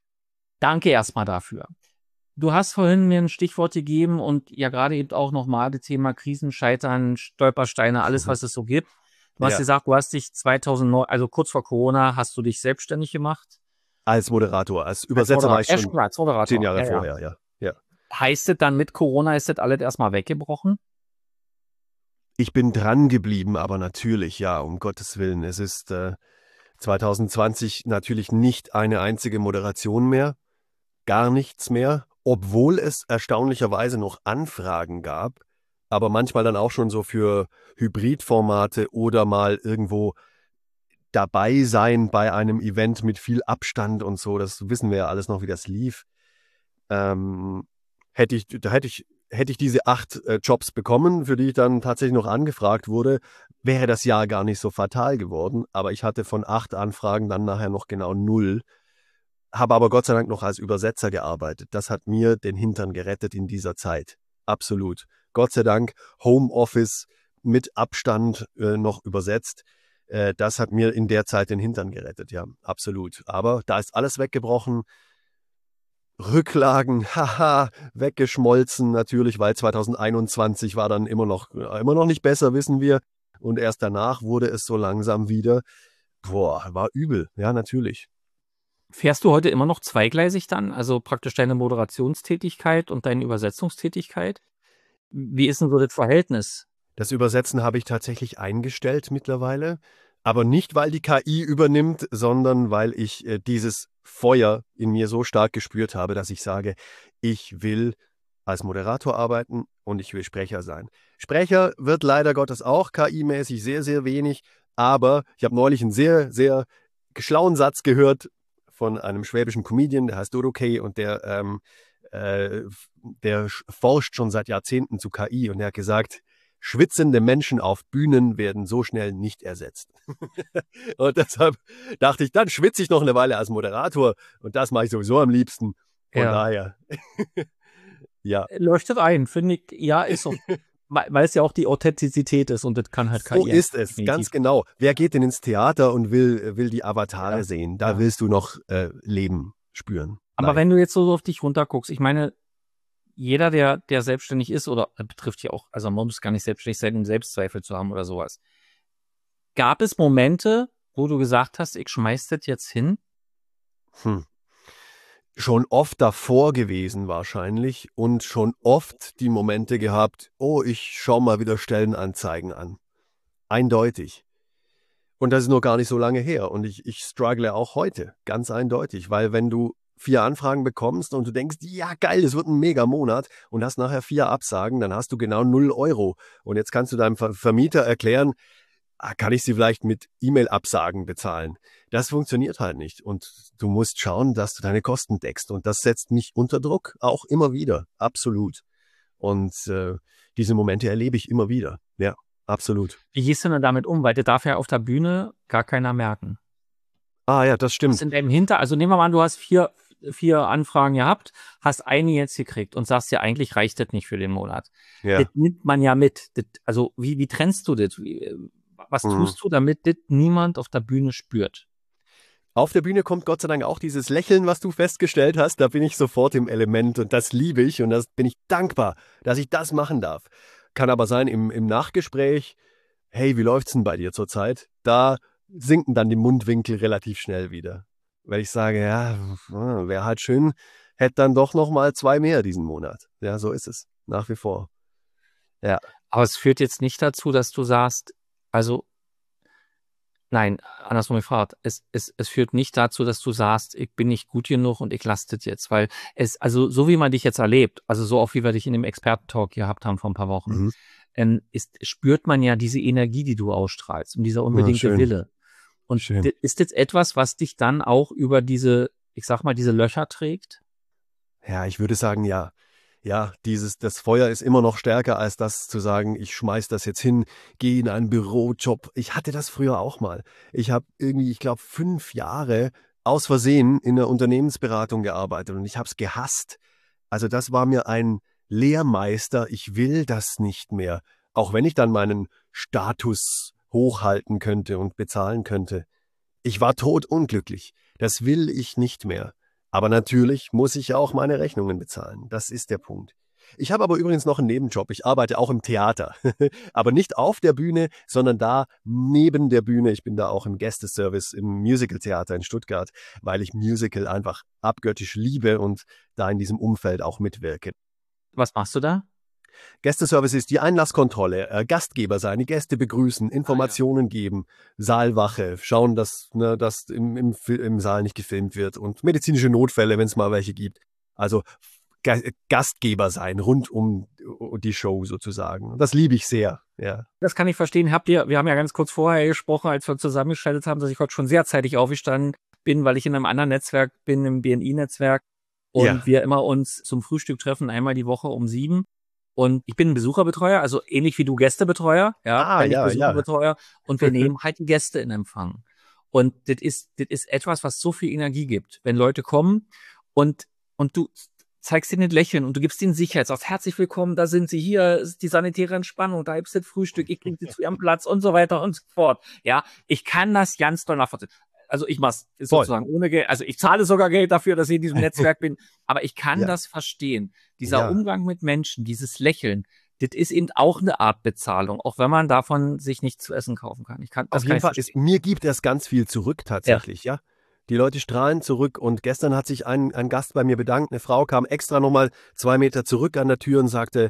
danke erstmal dafür. Du hast vorhin mir ein Stichwort gegeben und ja gerade eben auch nochmal das Thema Krisen, Scheitern, Stolpersteine, alles, was es so gibt. Du hast Ja. gesagt, du hast dich zweitausendneun, also kurz vor Corona, hast du dich selbstständig gemacht. Als Moderator, als Übersetzer war ich Moderator. schon Ja, als Moderator. zehn Jahre Ja, ja. vorher, ja. ja. Heißt es dann mit Corona, ist das alles erstmal weggebrochen? Ich bin dran geblieben, aber natürlich, ja, um Gottes Willen. Es ist äh, zwanzig zwanzig natürlich nicht eine einzige Moderation mehr, gar nichts mehr, obwohl es erstaunlicherweise noch Anfragen gab, aber manchmal dann auch schon so für Hybridformate oder mal irgendwo dabei sein bei einem Event mit viel Abstand und so. Das wissen wir ja alles noch, wie das lief. Ähm, hätte ich, da hätte ich, hätte ich diese acht äh, Jobs bekommen, für die ich dann tatsächlich noch angefragt wurde, wäre das Jahr gar nicht so fatal geworden. Aber ich hatte von acht Anfragen dann nachher noch genau null. Habe aber Gott sei Dank noch als Übersetzer gearbeitet. Das hat mir den Hintern gerettet in dieser Zeit. Absolut. Gott sei Dank Homeoffice mit Abstand äh, noch übersetzt. Äh, das hat mir in der Zeit den Hintern gerettet, ja, absolut. Aber da ist alles weggebrochen. Rücklagen, haha, weggeschmolzen natürlich, weil zwanzig einundzwanzig war dann immer noch, immer noch nicht besser, wissen wir. Und erst danach wurde es so langsam wieder, boah, war übel, ja, natürlich. Fährst du heute immer noch zweigleisig dann? Also praktisch deine Moderationstätigkeit und deine Übersetzungstätigkeit? Wie ist denn so das Verhältnis? Das Übersetzen habe ich tatsächlich eingestellt mittlerweile, aber nicht, weil die K I übernimmt, sondern weil ich äh, dieses Feuer in mir so stark gespürt habe, dass ich sage, ich will als Moderator arbeiten und ich will Sprecher sein. Sprecher wird leider Gottes auch K I-mäßig sehr, sehr wenig, aber ich habe neulich einen sehr, sehr schlauen Satz gehört von einem schwäbischen Comedian, der heißt Dodokay und der, ähm, äh, der forscht schon seit Jahrzehnten zu K I und er hat gesagt, schwitzende Menschen auf Bühnen werden so schnell nicht ersetzt. Und deshalb dachte ich, dann schwitze ich noch eine Weile als Moderator und das mache ich sowieso am liebsten. Von Ja. daher, ja. Leuchtet ein, finde ich, ja, ist so. Weil es ja auch die Authentizität ist und das kann halt K I. So ist es, definitiv. ganz genau. Wer geht denn ins Theater und will, will die Avatare Ja. sehen? Da Ja. willst du noch äh, Leben spüren. Aber Nein. wenn du jetzt so auf dich runterguckst, ich meine, jeder, der, der selbstständig ist, oder betrifft ja auch, also man muss gar nicht selbstständig sein, um Selbstzweifel zu haben oder sowas. Gab es Momente, wo du gesagt hast, ich schmeiß das jetzt hin? Hm. Schon oft davor gewesen wahrscheinlich und schon oft die Momente gehabt, oh, ich schau mal wieder Stellenanzeigen an. Eindeutig. Und das ist noch gar nicht so lange her. Und ich, ich struggle auch heute, ganz eindeutig. Weil wenn du vier Anfragen bekommst und du denkst, ja geil, das wird ein Mega-Monat und hast nachher vier Absagen, dann hast du genau null Euro. Und jetzt kannst du deinem Ver- Vermieter erklären, ah, kann ich sie vielleicht mit E-Mail-Absagen bezahlen? Das funktioniert halt nicht. Und du musst schauen, dass du deine Kosten deckst. Und das setzt mich unter Druck, auch immer wieder. Absolut. Und äh, diese Momente erlebe ich immer wieder. Ja, absolut. Wie gehst du denn damit um? Weil das darf ja auf der Bühne gar keiner merken. Ah ja, das Was stimmt. in deinem Hinter, also nehmen wir mal an, du hast vier, vier Anfragen gehabt, hast eine jetzt gekriegt und sagst ja, eigentlich reicht das nicht für den Monat. Ja. Das nimmt man ja mit. Das, also wie, wie trennst du das? Wie, was Mhm. tust du, damit das niemand auf der Bühne spürt? Auf der Bühne kommt Gott sei Dank auch dieses Lächeln, was du festgestellt hast. Da bin ich sofort im Element und das liebe ich und das bin ich dankbar, dass ich das machen darf. Kann aber sein, im, im Nachgespräch, hey, wie läuft's denn bei dir zurzeit? Da sinken dann die Mundwinkel relativ schnell wieder. Weil ich sage, ja, wäre halt schön, hätte dann doch noch mal zwei mehr diesen Monat. Ja, so ist es. Nach wie vor. Ja. Aber es führt jetzt nicht dazu, dass du sagst, also nein, andersrum gefragt, es, es, es führt nicht dazu, dass du sagst, ich bin nicht gut genug und ich lasse das jetzt, weil es, also so wie man dich jetzt erlebt, also so auch wie wir dich in dem Experten-Talk gehabt haben vor ein paar Wochen, Mhm. ähm, ist, spürt man ja diese Energie, die du ausstrahlst und dieser unbedingte schön. Wille. Und Schön. d- ist jetzt etwas, was dich dann auch über diese, ich sag mal, diese Löcher trägt? Ja, ich würde sagen, ja. Ja, dieses, das Feuer ist immer noch stärker als das zu sagen, ich schmeiß das jetzt hin, gehe in einen Bürojob. Ich hatte das früher auch mal. Ich habe irgendwie, ich glaube, fünf Jahre aus Versehen in der Unternehmensberatung gearbeitet und ich habe es gehasst. Also das war mir ein Lehrmeister. Ich will das nicht mehr. Auch wenn ich dann meinen Status hochhalten könnte und bezahlen könnte. Ich war todunglücklich. Das will ich nicht mehr. Aber natürlich muss ich ja auch meine Rechnungen bezahlen. Das ist der Punkt. Ich habe aber übrigens noch einen Nebenjob. Ich arbeite auch im Theater. Aber nicht auf der Bühne, sondern da neben der Bühne. Ich bin da auch im Gästeservice im Musical-Theater in Stuttgart, weil ich Musical einfach abgöttisch liebe und da in diesem Umfeld auch mitwirke. Was machst du da? Gästeservice ist die Einlasskontrolle, äh, Gastgeber sein, die Gäste begrüßen, Informationen geben, Saalwache, schauen, dass, ne, dass im, im, Fi- im Saal nicht gefilmt wird und medizinische Notfälle, wenn es mal welche gibt. Also Ga Gastgeber sein, rund um die Show sozusagen. Das liebe ich sehr, ja. Das kann ich verstehen. Habt ihr, wir haben ja ganz kurz vorher gesprochen, als wir zusammengeschaltet haben, dass ich heute schon sehr zeitig aufgestanden bin, weil ich in einem anderen Netzwerk bin, im B N I-Netzwerk. Und Ja. wir immer uns zum Frühstück treffen, einmal die Woche um sieben. Und ich bin ein Besucherbetreuer, also ähnlich wie du Gästebetreuer, ja, Ah, bin ich ja, ja. Besucherbetreuer. Und wir nehmen halt die Gäste in Empfang. Und das ist, das ist etwas, was so viel Energie gibt. Wenn Leute kommen und, und du zeigst ihnen ein Lächeln und du gibst ihnen Sicherheit, sagst herzlich willkommen, da sind sie, hier ist die sanitäre Entspannung, da gibt's das Frühstück, ich bringe sie zu ihrem Platz und so weiter und so fort. Ja, ich kann das ganz doll nachvollziehen. Also ich mach's Voll. sozusagen ohne Geld, also ich zahle sogar Geld dafür, dass ich in diesem Netzwerk bin, aber ich kann Ja. das verstehen. Dieser Ja. Umgang mit Menschen, dieses Lächeln, das ist eben auch eine Art Bezahlung, auch wenn man davon sich nichts zu essen kaufen kann. Ich kann, das Auf kann jeden ich Fall, ist, verstehen. mir gibt das ganz viel zurück tatsächlich, ja. Die Leute strahlen zurück und gestern hat sich ein, ein Gast bei mir bedankt. Eine Frau kam extra nochmal zwei Meter zurück an der Tür und sagte,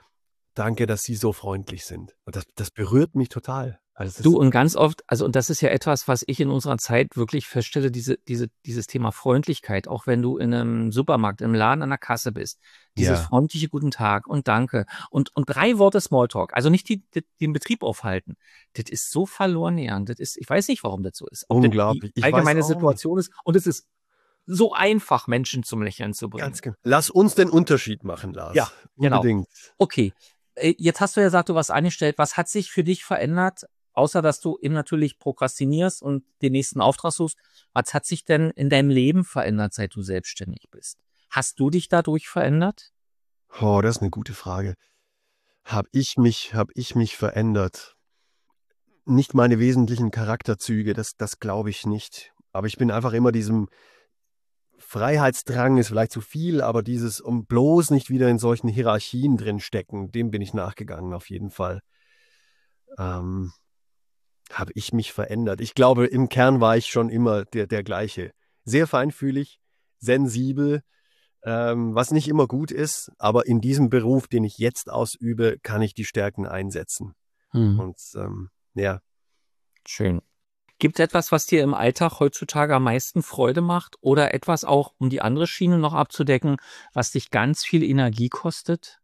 danke, dass Sie so freundlich sind. Und das, das berührt mich total. Also das Du, und ganz oft, also und das ist ja etwas, was ich in unserer Zeit wirklich feststelle, diese, diese, dieses Thema Freundlichkeit, auch wenn du in einem Supermarkt, im Laden an der Kasse bist, dieses Ja. freundliche Guten Tag und Danke und, und drei Worte Smalltalk, also nicht die, die, den Betrieb aufhalten, das ist so verloren gegangen, das ist, ich weiß nicht, warum das so ist. Ob das Unglaublich. die Ich allgemeine weiß auch Situation ist und es ist so einfach, Menschen zum Lächeln zu bringen. Ganz genau. Lass uns den Unterschied machen, Lars. Ja, genau. Unbedingt. Okay, äh, jetzt hast du ja gesagt, du warst angestellt. Was hat sich für dich verändert, außer dass du eben natürlich prokrastinierst und den nächsten Auftrag suchst? Was hat sich denn in deinem Leben verändert, seit du selbstständig bist? Hast du dich dadurch verändert? Oh, das ist eine gute Frage. Hab ich mich, hab ich mich verändert? Nicht meine wesentlichen Charakterzüge, das, das glaube ich nicht. Aber ich bin einfach immer diesem Freiheitsdrang ist vielleicht zu viel, aber dieses um bloß nicht wieder in solchen Hierarchien drin stecken, dem bin ich nachgegangen auf jeden Fall. Ähm, habe ich mich verändert? Ich glaube, im Kern war ich schon immer der, der gleiche. Sehr feinfühlig, sensibel, ähm, was nicht immer gut ist, aber in diesem Beruf, den ich jetzt ausübe, kann ich die Stärken einsetzen. Hm. Und ähm, ja, Schön. Gibt es etwas, was dir im Alltag heutzutage am meisten Freude macht oder etwas auch, um die andere Schiene noch abzudecken, was dich ganz viel Energie kostet?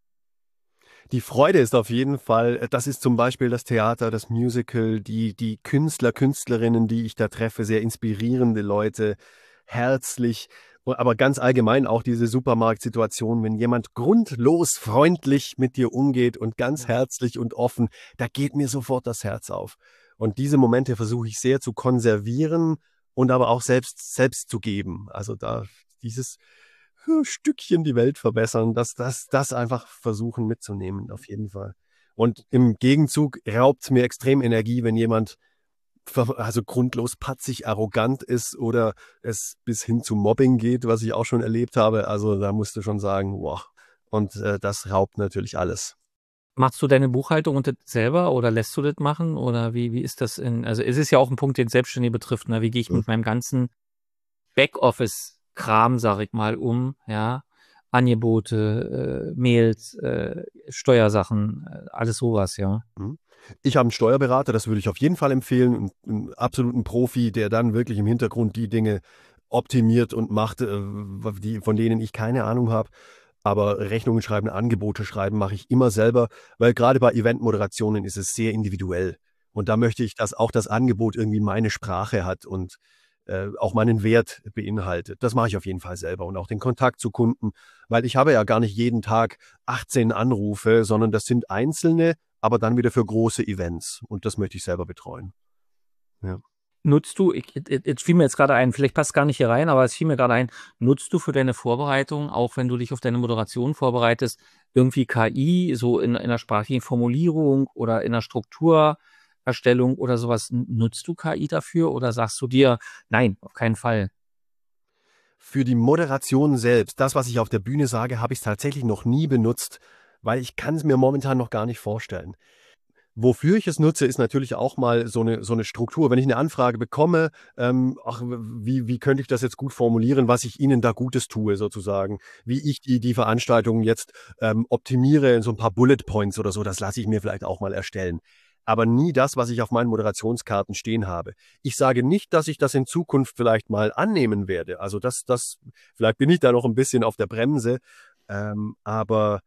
die Freude ist auf jeden Fall, das ist zum Beispiel das Theater, das Musical, die, die Künstler, Künstlerinnen, die ich da treffe, sehr inspirierende Leute, herzlich, aber ganz allgemein auch diese Supermarktsituation, wenn jemand grundlos freundlich mit dir umgeht und ganz herzlich und offen, da geht mir sofort das Herz auf. Und diese Momente versuche ich sehr zu konservieren und aber auch selbst, selbst zu geben. Also da dieses Stückchen die Welt verbessern, das, das, das einfach versuchen mitzunehmen, auf jeden Fall. Und im Gegenzug raubt es mir extrem Energie, wenn jemand also grundlos patzig arrogant ist oder es bis hin zu Mobbing geht, was ich auch schon erlebt habe. Also da musst du schon sagen, wow. Und äh, das raubt natürlich alles. Machst du deine Buchhaltung und das selber oder lässt du das machen? Oder wie, wie ist das in, also es ist ja auch ein Punkt, den Selbstständige betrifft, ne? Wie gehe ich mit meinem ganzen Backoffice-Kram, sag ich mal, um, ja? Angebote, äh, Mails, äh, Steuersachen, äh, alles sowas, ja. Ich habe einen Steuerberater, das würde ich auf jeden Fall empfehlen, einen, einen absoluten Profi, der dann wirklich im Hintergrund die Dinge optimiert und macht, äh, die, von denen ich keine Ahnung habe. Aber Rechnungen schreiben, Angebote schreiben mache ich immer selber, weil gerade bei Eventmoderationen ist es sehr individuell. Und da möchte ich, dass auch das Angebot irgendwie meine Sprache hat und äh, auch meinen Wert beinhaltet. Das mache ich auf jeden Fall selber und auch den Kontakt zu Kunden, weil ich habe ja gar nicht jeden Tag achtzehn Anrufe, sondern das sind einzelne, aber dann wieder für große Events. Und das möchte ich selber betreuen. Ja. Nutzt du, ich, jetzt fiel mir jetzt gerade ein, vielleicht passt gar nicht hier rein, aber es fiel mir gerade ein, nutzt du für deine Vorbereitung, auch wenn du dich auf deine Moderation vorbereitest, irgendwie K I, so in, in einer sprachlichen Formulierung oder in einer Strukturerstellung oder sowas, nutzt du K I dafür oder sagst du dir, nein, auf keinen Fall? Für die Moderation selbst, das, was ich auf der Bühne sage, habe ich tatsächlich noch nie benutzt, weil ich kann es mir momentan noch gar nicht vorstellen. Wofür ich es nutze, ist natürlich auch mal so eine, so eine Struktur. Wenn ich eine Anfrage bekomme, ähm, ach, wie, wie könnte ich das jetzt gut formulieren, was ich Ihnen da Gutes tue sozusagen, wie ich die, die Veranstaltung jetzt ähm, optimiere in so ein paar Bullet Points oder so, das lasse ich mir vielleicht auch mal erstellen. Aber nie das, was ich auf meinen Moderationskarten stehen habe. Ich sage nicht, dass ich das in Zukunft vielleicht mal annehmen werde. Also das, das, vielleicht bin ich da noch ein bisschen auf der Bremse, ähm, aber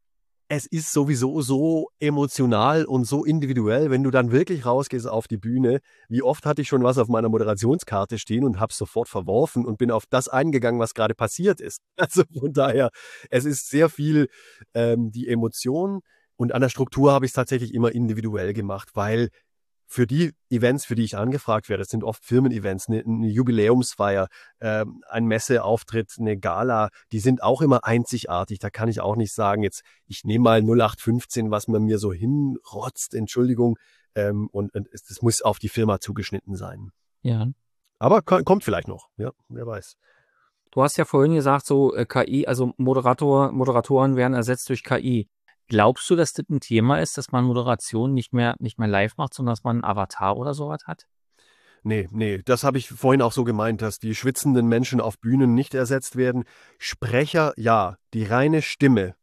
es ist sowieso so emotional und so individuell, wenn du dann wirklich rausgehst auf die Bühne. Wie oft hatte ich schon was auf meiner Moderationskarte stehen und habe es sofort verworfen und bin auf das eingegangen, was gerade passiert ist. Also von daher, es ist sehr viel ähm, die Emotion, und an der Struktur habe ich es tatsächlich immer individuell gemacht, weil für die Events, für die ich angefragt werde, das sind oft Firmen-Events, eine, eine Jubiläumsfeier, äh, ein Messeauftritt, eine Gala, die sind auch immer einzigartig. Da kann ich auch nicht sagen, jetzt ich nehme mal null acht fünfzehn, was man mir so hinrotzt, Entschuldigung, ähm, und, und es, das muss auf die Firma zugeschnitten sein. Ja. Aber ko- kommt vielleicht noch, ja, wer weiß. Du hast ja vorhin gesagt, so äh, K I, also Moderator, Moderatoren werden ersetzt durch K I. Glaubst du, dass das ein Thema ist, dass man Moderation nicht mehr, nicht mehr live macht, sondern dass man einen Avatar oder sowas hat? Nee, nee, das habe ich vorhin auch so gemeint, dass die schwitzenden Menschen auf Bühnen nicht ersetzt werden. Sprecher, ja, die reine Stimme,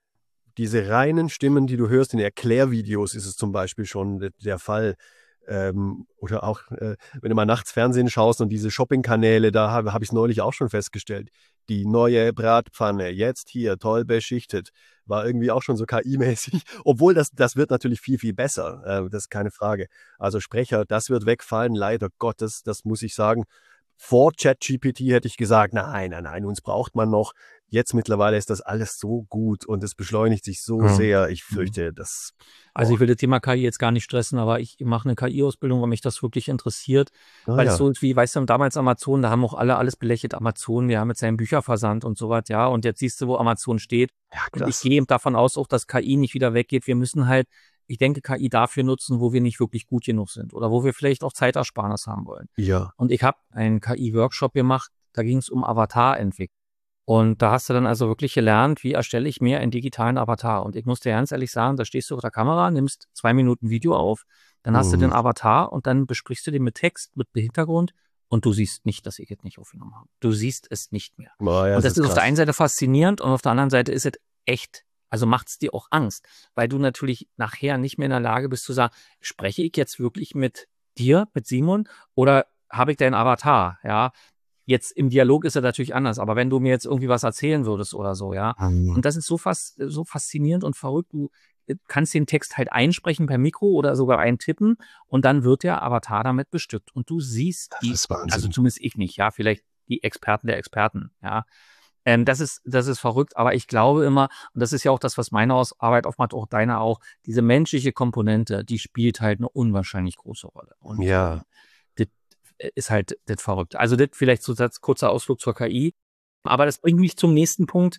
diese reinen Stimmen, die du hörst in Erklärvideos, ist es zum Beispiel schon de- der Fall. Ähm, oder auch, äh, wenn du mal nachts Fernsehen schaust und diese Shoppingkanäle, da habe hab ich es neulich auch schon festgestellt. Die neue Bratpfanne, jetzt hier, toll beschichtet, war irgendwie auch schon so K I-mäßig. Obwohl, das, das wird natürlich viel, viel besser. Äh, das ist keine Frage. Also Sprecher, das wird wegfallen, leider Gottes, das muss ich sagen. Vor ChatGPT hätte ich gesagt, nein, nein, nein, uns braucht man noch. Jetzt mittlerweile ist das alles so gut und es beschleunigt sich so Ja. sehr. Ich fürchte, das. Also boah. ich will das Thema K I jetzt gar nicht stressen, aber ich mache eine K I-Ausbildung, weil mich das wirklich interessiert. Ah, Weil es ja. so ist wie, weißt du, damals Amazon, da haben auch alle alles belächelt, Amazon, wir haben jetzt seinen Bücherversand und so was, ja. Und jetzt siehst du, wo Amazon steht. Ja, Und ich krass. gehe eben davon aus, auch dass K I nicht wieder weggeht. Wir müssen halt, ich denke, K I dafür nutzen, wo wir nicht wirklich gut genug sind oder wo wir vielleicht auch Zeitersparnis haben wollen. Ja. Und ich habe einen K I-Workshop gemacht, da ging es um Avatar-Entwicklung. Und da hast du dann also wirklich gelernt, wie erstelle ich mir einen digitalen Avatar. Und ich muss dir ganz ehrlich sagen, da stehst du vor der Kamera, nimmst zwei Minuten Video auf, dann hast du den Mhm. Avatar und dann besprichst du den mit Text, mit Hintergrund und du siehst nicht, dass ich es nicht aufgenommen habe. Du siehst es nicht mehr. Ah, ja, Und das das ist ist auf der krass. einen Seite faszinierend und auf der anderen Seite ist es echt. Also macht es dir auch Angst, weil du natürlich nachher nicht mehr in der Lage bist zu sagen, spreche ich jetzt wirklich mit dir, mit Simon, oder habe ich deinen Avatar, ja? Jetzt im Dialog ist er natürlich anders, aber wenn du mir jetzt irgendwie was erzählen würdest oder so, ja. Mhm. Und das ist so fast so faszinierend und verrückt. Du äh, kannst den Text halt einsprechen per Mikro oder sogar eintippen und dann wird der Avatar damit bestückt. Und du siehst Das die, ist Wahnsinn. also zumindest ich nicht, ja, vielleicht die Experten der Experten, ja. Ähm, das ist, das ist verrückt, aber ich glaube immer, und das ist ja auch das, was meine Aus- Arbeit aufmacht, auch deine auch, diese menschliche Komponente, die spielt halt eine unwahrscheinlich große Rolle. Und Ja. ähm, das ist halt das verrückt. Also das vielleicht so als kurzer Ausflug zur K I. Aber das bringt mich zum nächsten Punkt.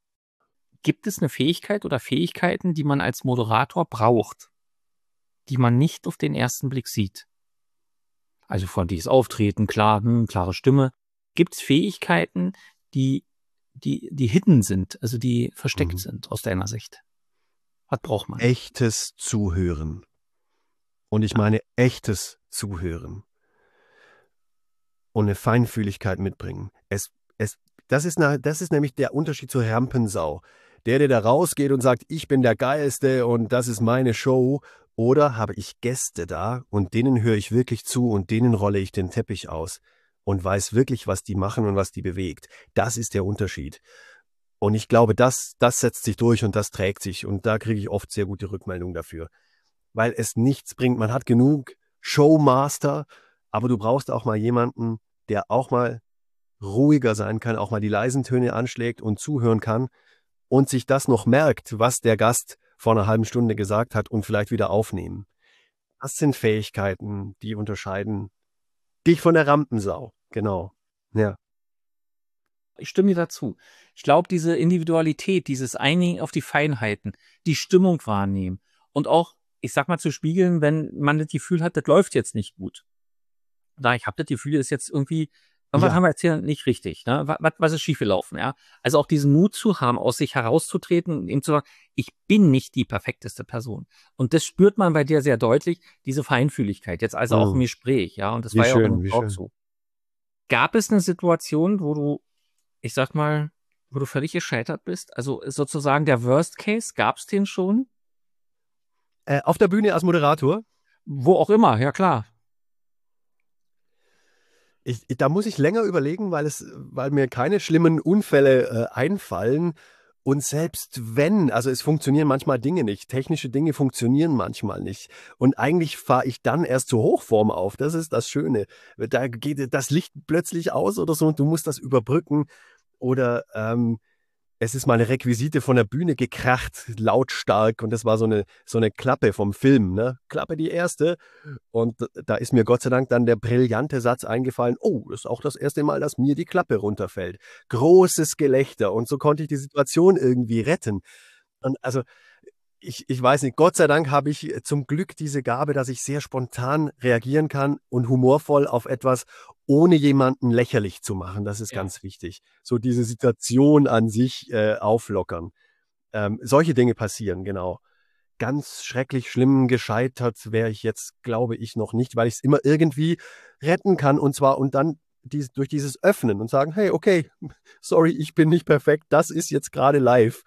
Gibt es eine Fähigkeit oder Fähigkeiten, die man als Moderator braucht, die man nicht auf den ersten Blick sieht? Also von dieses Auftreten, klar, hm, klare Stimme. Gibt es Fähigkeiten, die, die, die hidden sind, also die versteckt Mhm. sind aus deiner Sicht? Was braucht man? Echtes Zuhören. Und ich meine echtes Zuhören. Und eine Feinfühligkeit mitbringen. Es, es, das, ist na, das ist nämlich der Unterschied zur Rampensau. Der, der da rausgeht und sagt, ich bin der Geilste und das ist meine Show. Oder habe ich Gäste da und denen höre ich wirklich zu und denen rolle ich den Teppich aus und weiß wirklich, was die machen und was die bewegt. Das ist der Unterschied. Und ich glaube, das, das setzt sich durch und das trägt sich. Und da kriege ich oft sehr gute Rückmeldungen dafür. Weil es nichts bringt. Man hat genug Showmaster, aber du brauchst auch mal jemanden, der auch mal ruhiger sein kann, auch mal die leisen Töne anschlägt und zuhören kann und sich das noch merkt, was der Gast vor einer halben Stunde gesagt hat und vielleicht wieder aufnehmen. Das sind Fähigkeiten, die unterscheiden dich von der Rampensau. Genau. Ja. Ich stimme dir dazu. Ich glaube, diese Individualität, dieses Einigen auf die Feinheiten, die Stimmung wahrnehmen und auch, ich sag mal, zu spiegeln, wenn man das Gefühl hat, das läuft jetzt nicht gut. Da ich habe das Gefühl, das ist jetzt irgendwie irgendwas Ja. haben wir jetzt hier nicht richtig, ne? Was, was ist schiefgelaufen, ja? Also auch diesen Mut zu haben, aus sich herauszutreten und eben zu sagen, ich bin nicht die perfekteste Person. Und das spürt man bei dir sehr deutlich, diese Feinfühligkeit, jetzt also auch im Mhm. Gespräch, ja? Und das Wie war ja auch in schön, dem wie Talk schön. so. Gab es eine Situation, wo du, ich sag mal, wo du völlig gescheitert bist? Also sozusagen der Worst Case, gab's den schon? Äh, auf der Bühne als Moderator? Wo auch immer, ja klar. Ich, ich, da muss ich länger überlegen, weil es, weil mir keine schlimmen Unfälle äh, einfallen. Und selbst wenn, also es funktionieren manchmal Dinge nicht, technische Dinge funktionieren manchmal nicht. Und eigentlich fahre ich dann erst zur Hochform auf. Das ist das Schöne. Da geht das Licht plötzlich aus oder so und du musst das überbrücken. Oder ähm, es ist mal eine Requisite von der Bühne gekracht, lautstark. Und das war so eine, so eine Klappe vom Film, ne? Klappe die erste. Und da ist mir Gott sei Dank dann der brillante Satz eingefallen, oh, das ist auch das erste Mal, dass mir die Klappe runterfällt. Großes Gelächter. Und so konnte ich die Situation irgendwie retten. Und also, ich, ich weiß nicht, Gott sei Dank habe ich zum Glück diese Gabe, dass ich sehr spontan reagieren kann und humorvoll auf etwas, ohne jemanden lächerlich zu machen. Das ist Ja. ganz wichtig. So diese Situation an sich äh, auflockern. Ähm, solche Dinge passieren, genau. Ganz schrecklich schlimm gescheitert wäre ich jetzt, glaube ich, noch nicht, weil ich es immer irgendwie retten kann. Und zwar und dann dies, durch dieses Öffnen und sagen, hey, okay, sorry, ich bin nicht perfekt, das ist jetzt gerade live.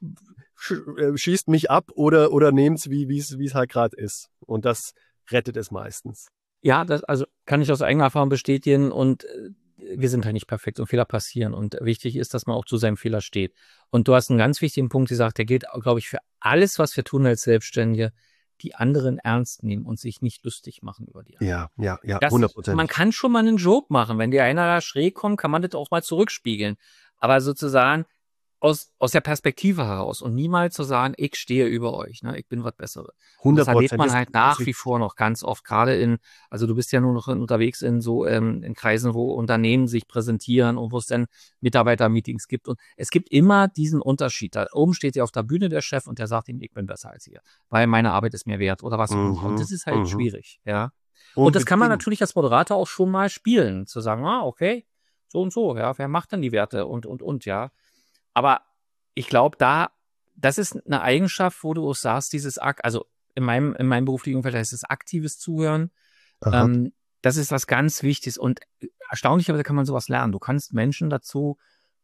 Sch äh, schießt mich ab oder, oder nehmt es, wie es halt gerade ist. Und das rettet es meistens. Ja, das, also kann ich aus eigener Erfahrung bestätigen und äh, wir sind halt nicht perfekt und Fehler passieren und wichtig ist, dass man auch zu seinem Fehler steht. Und du hast einen ganz wichtigen Punkt gesagt, der gilt, glaube ich, für alles, was wir tun als Selbstständige, die anderen ernst nehmen und sich nicht lustig machen über die anderen. Ja, ja, ja, Das, hundert Prozent. man kann schon mal einen Joke machen. Wenn dir einer da schräg kommt, kann man das auch mal zurückspiegeln. Aber sozusagen aus, aus der Perspektive heraus und niemals zu sagen, ich stehe über euch, ne? Ich bin was Besseres. Und das hundert erlebt Prozent. man Das halt ist nach wie richtig. vor noch ganz oft, gerade in, also du bist ja nur noch unterwegs in so ähm, in Kreisen, wo Unternehmen sich präsentieren und wo es dann Mitarbeitermeetings gibt. Und es gibt immer diesen Unterschied. Da oben steht ja auf der Bühne der Chef und der sagt ihm, ich bin besser als ihr, weil meine Arbeit ist mir wert oder was auch immer. Und das Mhm, ist halt mhm. schwierig, ja. Und das kann man Unbedingt. natürlich als Moderator auch schon mal spielen, zu sagen, ah, okay, so und so, ja, wer macht dann die Werte und, und, und, ja. Aber ich glaube, da, das ist eine Eigenschaft, wo du auch sagst, dieses, Ak also in meinem, in meinem beruflichen Umfeld heißt es aktives Zuhören. Aha. Ähm, das ist was ganz Wichtiges und erstaunlicherweise kann man sowas lernen. Du kannst Menschen dazu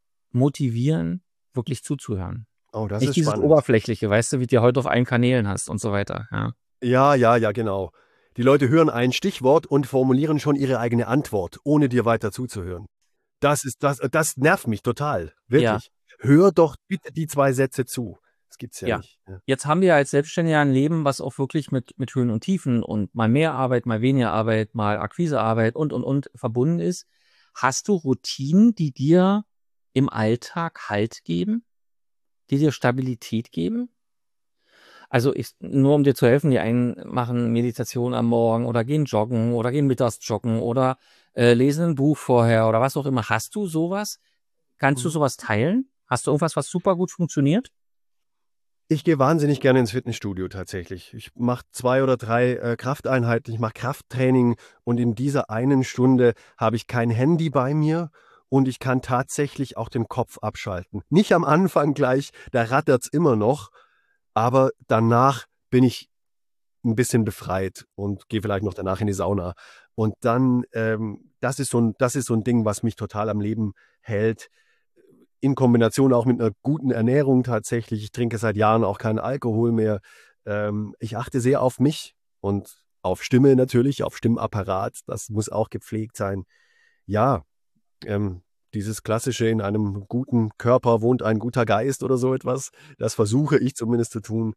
motivieren, wirklich zuzuhören. Oh, das Nicht ist dieses spannend. Oberflächliche, weißt du, wie du heute auf allen Kanälen hast und so weiter, ja. Ja, ja, ja, genau. Die Leute hören ein Stichwort und formulieren schon ihre eigene Antwort, ohne dir weiter zuzuhören. Das ist das, das nervt mich total. Wirklich. Hör doch bitte die zwei Sätze zu. Das gibt's ja, Ja. nicht. Ja. Jetzt haben wir als Selbstständiger ein Leben, was auch wirklich mit, mit Höhen und Tiefen und mal mehr Arbeit, mal weniger Arbeit, mal Akquisearbeit und, und, und verbunden ist. Hast du Routinen, die dir im Alltag Halt geben? Die dir Stabilität geben? Also ich, nur um dir zu helfen, die einen machen Meditation am Morgen oder gehen joggen oder gehen mittags joggen oder äh, lesen ein Buch vorher oder was auch immer. Hast du sowas? Kannst du Mhm. sowas teilen? Hast du irgendwas, was super gut funktioniert? Ich gehe wahnsinnig gerne ins Fitnessstudio tatsächlich. Ich mache zwei oder drei äh, Krafteinheiten, ich mache Krafttraining und in dieser einen Stunde habe ich kein Handy bei mir und ich kann tatsächlich auch den Kopf abschalten. Nicht am Anfang gleich, da rattert's immer noch, aber danach bin ich ein bisschen befreit und gehe vielleicht noch danach in die Sauna. Und dann, ähm, das ist so ein, das ist so ein Ding, was mich total am Leben hält. In Kombination auch mit einer guten Ernährung tatsächlich. Ich trinke seit Jahren auch keinen Alkohol mehr. Ähm, ich achte sehr auf mich und auf Stimme natürlich, auf Stimmapparat. Das muss auch gepflegt sein. Ja, ähm, dieses klassische, in einem guten Körper wohnt ein guter Geist oder so etwas, das versuche ich zumindest zu tun.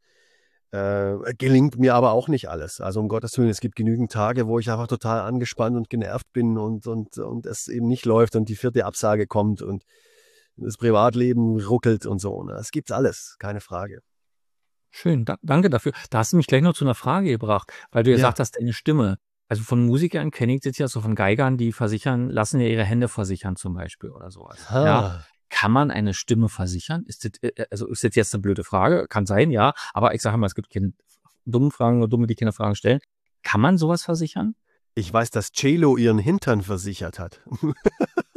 Äh, gelingt mir aber auch nicht alles. Also um Gottes Willen, es gibt genügend Tage, wo ich einfach total angespannt und genervt bin und, und, und es eben nicht läuft und die vierte Absage kommt und das Privatleben ruckelt und so. Ne? Das gibt's alles, keine Frage. Schön, da, danke dafür. Da hast du mich gleich noch zu einer Frage gebracht, weil du ja gesagt hast, deine Stimme. Also von Musikern kenne ich das ja so von Geigern, die versichern, lassen ja ihre Hände versichern zum Beispiel oder sowas. Ah. Ja. Kann man eine Stimme versichern? Ist das, äh, also ist das jetzt eine blöde Frage? Kann sein, ja. Aber ich sage mal, es gibt keine dummen Fragen, nur dumme, die keine Fragen stellen. Kann man sowas versichern? Ich weiß, dass J-Lo ihren Hintern versichert hat.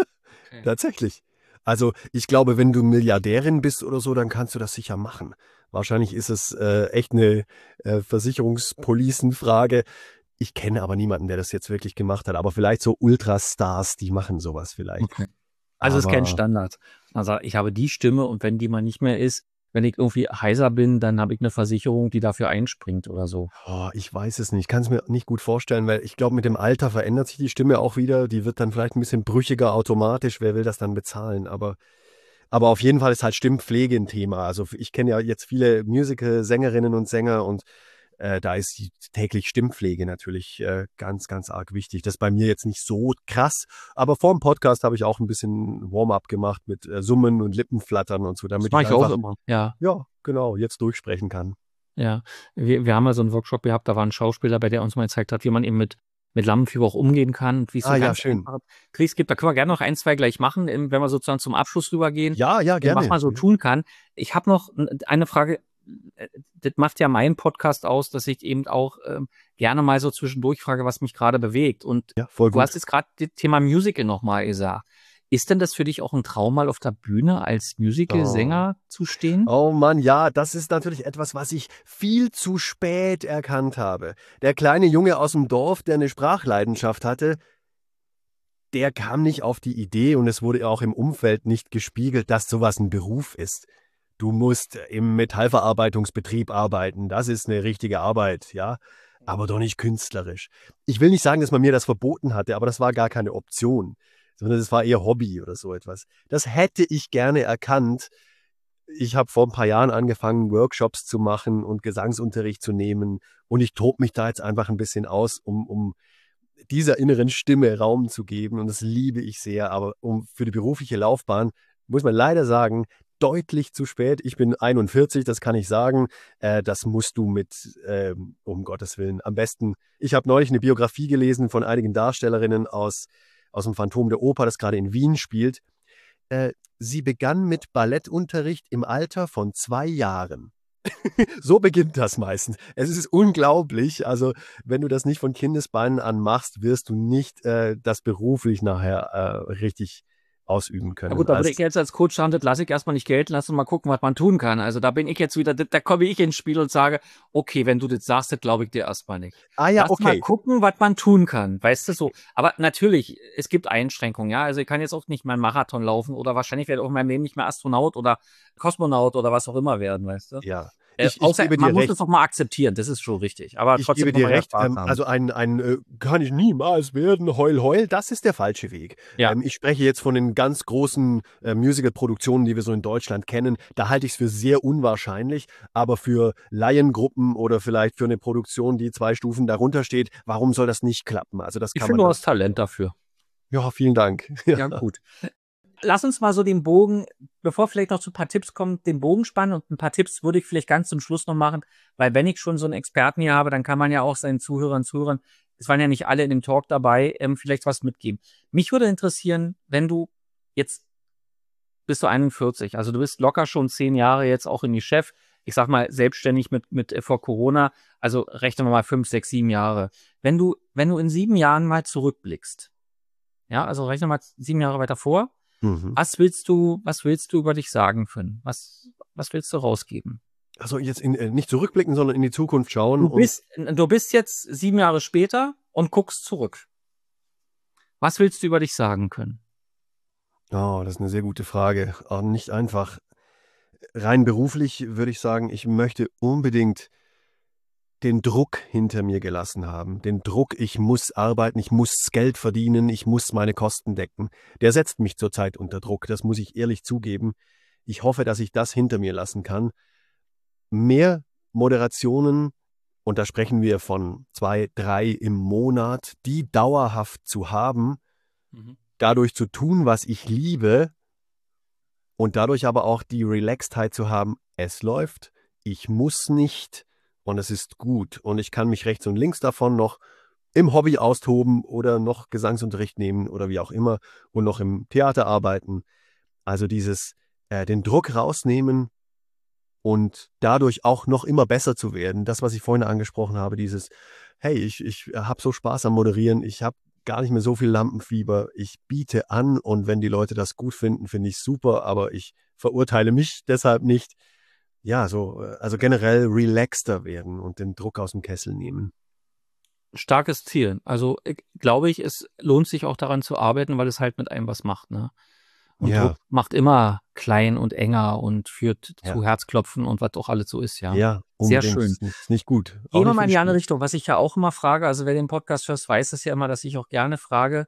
Okay. Tatsächlich. Also ich glaube, wenn du Milliardärin bist oder so, dann kannst du das sicher machen. Wahrscheinlich ist es äh, echt eine äh, Versicherungspolicenfrage. Ich kenne aber niemanden, der das jetzt wirklich gemacht hat. Aber vielleicht so Ultrastars, die machen sowas vielleicht. Okay. Also es ist kein Aber Standard. Also ich habe die Stimme und wenn die mal nicht mehr ist, wenn ich irgendwie heiser bin, dann habe ich eine Versicherung, die dafür einspringt oder so. oh, ich weiß es nicht. Ich kann es mir nicht gut vorstellen, weil ich glaube, mit dem Alter verändert sich die Stimme auch wieder. Die wird dann vielleicht ein bisschen brüchiger automatisch. Wer will das dann bezahlen? Aber Aber auf jeden Fall ist halt Stimmpflege ein Thema. Also ich kenne ja jetzt viele Musical-Sängerinnen und Sänger und äh, da ist die täglich Stimmpflege natürlich äh, ganz, ganz arg wichtig. Das ist bei mir jetzt nicht so krass, aber vor dem Podcast habe ich auch ein bisschen Warm-up gemacht mit äh, Summen und Lippenflattern und so, Das damit mache ich ich auch einfach, immer. Ja, ja, genau, jetzt durchsprechen kann. ja. Wir, wir haben ja so einen Workshop gehabt, da war ein Schauspieler, bei der uns mal gezeigt hat, wie man eben mit, mit Lampenfieber auch umgehen kann und wie es so Ah ja, ganz schön. einfache Tricks gibt. Da können wir gerne noch ein, zwei gleich machen, ähm, wenn wir sozusagen zum Abschluss rübergehen, Ja, ja, äh, gerne. was man so Mhm. tun kann. Ich habe noch n- eine Frage. äh, Das macht ja meinen Podcast aus, dass ich eben auch ähm, gerne mal so zwischendurch frage, was mich gerade bewegt. Und Ja, voll du hast gut. jetzt gerade das Thema Musical nochmal gesagt. Ist denn das für dich auch ein Traum, mal auf der Bühne als Oh. Musical-Sänger zu stehen? Oh Mann, ja, das ist natürlich etwas, was ich viel zu spät erkannt habe. Der kleine Junge aus dem Dorf, der eine Sprachleidenschaft hatte, der kam nicht auf die Idee und es wurde auch im Umfeld nicht gespiegelt, dass sowas ein Beruf ist. Du musst im Metallverarbeitungsbetrieb arbeiten, das ist eine richtige Arbeit, ja, aber doch nicht künstlerisch. Ich will nicht sagen, dass man mir das verboten hatte, aber das war gar keine Option, sondern es war eher Hobby oder so etwas. Das hätte ich gerne erkannt. Ich habe vor ein paar Jahren angefangen, Workshops zu machen und Gesangsunterricht zu nehmen und ich tobe mich da jetzt einfach ein bisschen aus, um, um dieser inneren Stimme Raum zu geben und das liebe ich sehr, aber um für die berufliche Laufbahn muss man leider sagen, deutlich zu spät. Ich bin einundvierzig, das kann ich sagen. Äh, das musst du mit, ähm, um Gottes Willen, am besten. Ich habe neulich eine Biografie gelesen von einigen Darstellerinnen aus, aus dem Phantom der Oper, das gerade in Wien spielt. Äh, sie begann mit Ballettunterricht im Alter von zwei Jahren. So beginnt das meistens. Es ist unglaublich. Also, wenn du das nicht von Kindesbeinen an machst, wirst du nicht äh, das beruflich nachher äh, richtig ausüben Na können. gut, da würde Als, ich jetzt als Coach sagen, das lasse ich erstmal nicht gelten, lass uns mal gucken, was man tun kann. Also da bin ich jetzt wieder, da, da komme ich ins Spiel und sage, okay, wenn du das sagst, das glaube ich dir erstmal nicht. ah ja, Lass mal okay. gucken, was man tun kann, weißt du so. Aber natürlich, es gibt Einschränkungen, ja. Also ich kann jetzt auch nicht mal einen Marathon laufen oder wahrscheinlich werde ich auch in meinem Leben nicht mehr Astronaut oder Kosmonaut oder was auch immer werden, weißt du. Ja, Äh, ich, ich außer gebe man dir muss recht. es doch mal akzeptieren, das ist schon richtig. Aber Ich trotzdem gebe kann dir man ja recht. Spaß Ähm, haben. also ein, ein äh, kann ich niemals werden, heul, heul, das ist der falsche Weg. Ja. Ähm, ich spreche jetzt von den ganz großen äh, Musical-Produktionen, die wir so in Deutschland kennen. Da halte ich es für sehr unwahrscheinlich, aber für Laiengruppen oder vielleicht für eine Produktion, die zwei Stufen darunter steht, warum soll das nicht klappen? Also das Ich kann finde, man du dann. hast Talent dafür. Ja, vielen Dank. Ja, gut. Lass uns mal so den Bogen, bevor vielleicht noch zu ein paar Tipps kommen, den Bogen spannen und ein paar Tipps würde ich vielleicht ganz zum Schluss noch machen, weil wenn ich schon so einen Experten hier habe, dann kann man ja auch seinen Zuhörern zuhören, es waren ja nicht alle in dem Talk dabei, ähm, vielleicht was mitgeben. Mich würde interessieren, wenn du jetzt bist du einundvierzig, also du bist locker schon zehn Jahre jetzt auch in die Chef, ich sag mal selbstständig mit mit äh, vor Corona, also rechnen wir mal fünf, sechs, sieben Jahre. Wenn du wenn du in sieben Jahren mal zurückblickst, ja, also rechne mal sieben Jahre weiter vor. Mhm. Was willst du, was willst du über dich sagen, Finn? Was, was willst du rausgeben? Also jetzt in, äh, nicht zurückblicken, sondern in die Zukunft schauen. Du und bist, du bist jetzt sieben Jahre später und guckst zurück. Was willst du über dich sagen können? Oh, das ist eine sehr gute Frage. Auch nicht einfach. Rein beruflich würde ich sagen, ich möchte unbedingt den Druck hinter mir gelassen haben. Den Druck, ich muss arbeiten, ich muss Geld verdienen, ich muss meine Kosten decken. Der setzt mich zurzeit unter Druck, das muss ich ehrlich zugeben. Ich hoffe, dass ich das hinter mir lassen kann. Mehr Moderationen, und da sprechen wir von zwei, drei im Monat, die dauerhaft zu haben, dadurch zu tun, was ich liebe und dadurch aber auch die Relaxedheit zu haben, es läuft, ich muss nicht und es ist gut und ich kann mich rechts und links davon noch im Hobby austoben oder noch Gesangsunterricht nehmen oder wie auch immer und noch im Theater arbeiten. Also dieses, äh, den Druck rausnehmen und dadurch auch noch immer besser zu werden. Das, was ich vorhin angesprochen habe, dieses, hey, ich, ich habe so Spaß am Moderieren, ich habe gar nicht mehr so viel Lampenfieber. Ich biete an und wenn die Leute das gut finden, finde ich super, aber ich verurteile mich deshalb nicht. Ja, so, äh, also generell relaxter werden und den Druck aus dem Kessel nehmen. Starkes Ziel. Also ich, glaube ich, es lohnt sich auch daran zu arbeiten, weil es halt mit einem was macht, ne? Und Ja. Druck macht immer klein und enger und führt Ja. zu Herzklopfen und was auch alles so ist, ja. Ja, Sehr unbedingt. schön. Ist nicht, ist nicht gut. Auch Gehen wir nicht mal für in die die andere Stimme. Richtung, was ich ja auch immer frage, also wer den Podcast hört, weiß es ja immer, dass ich auch gerne frage,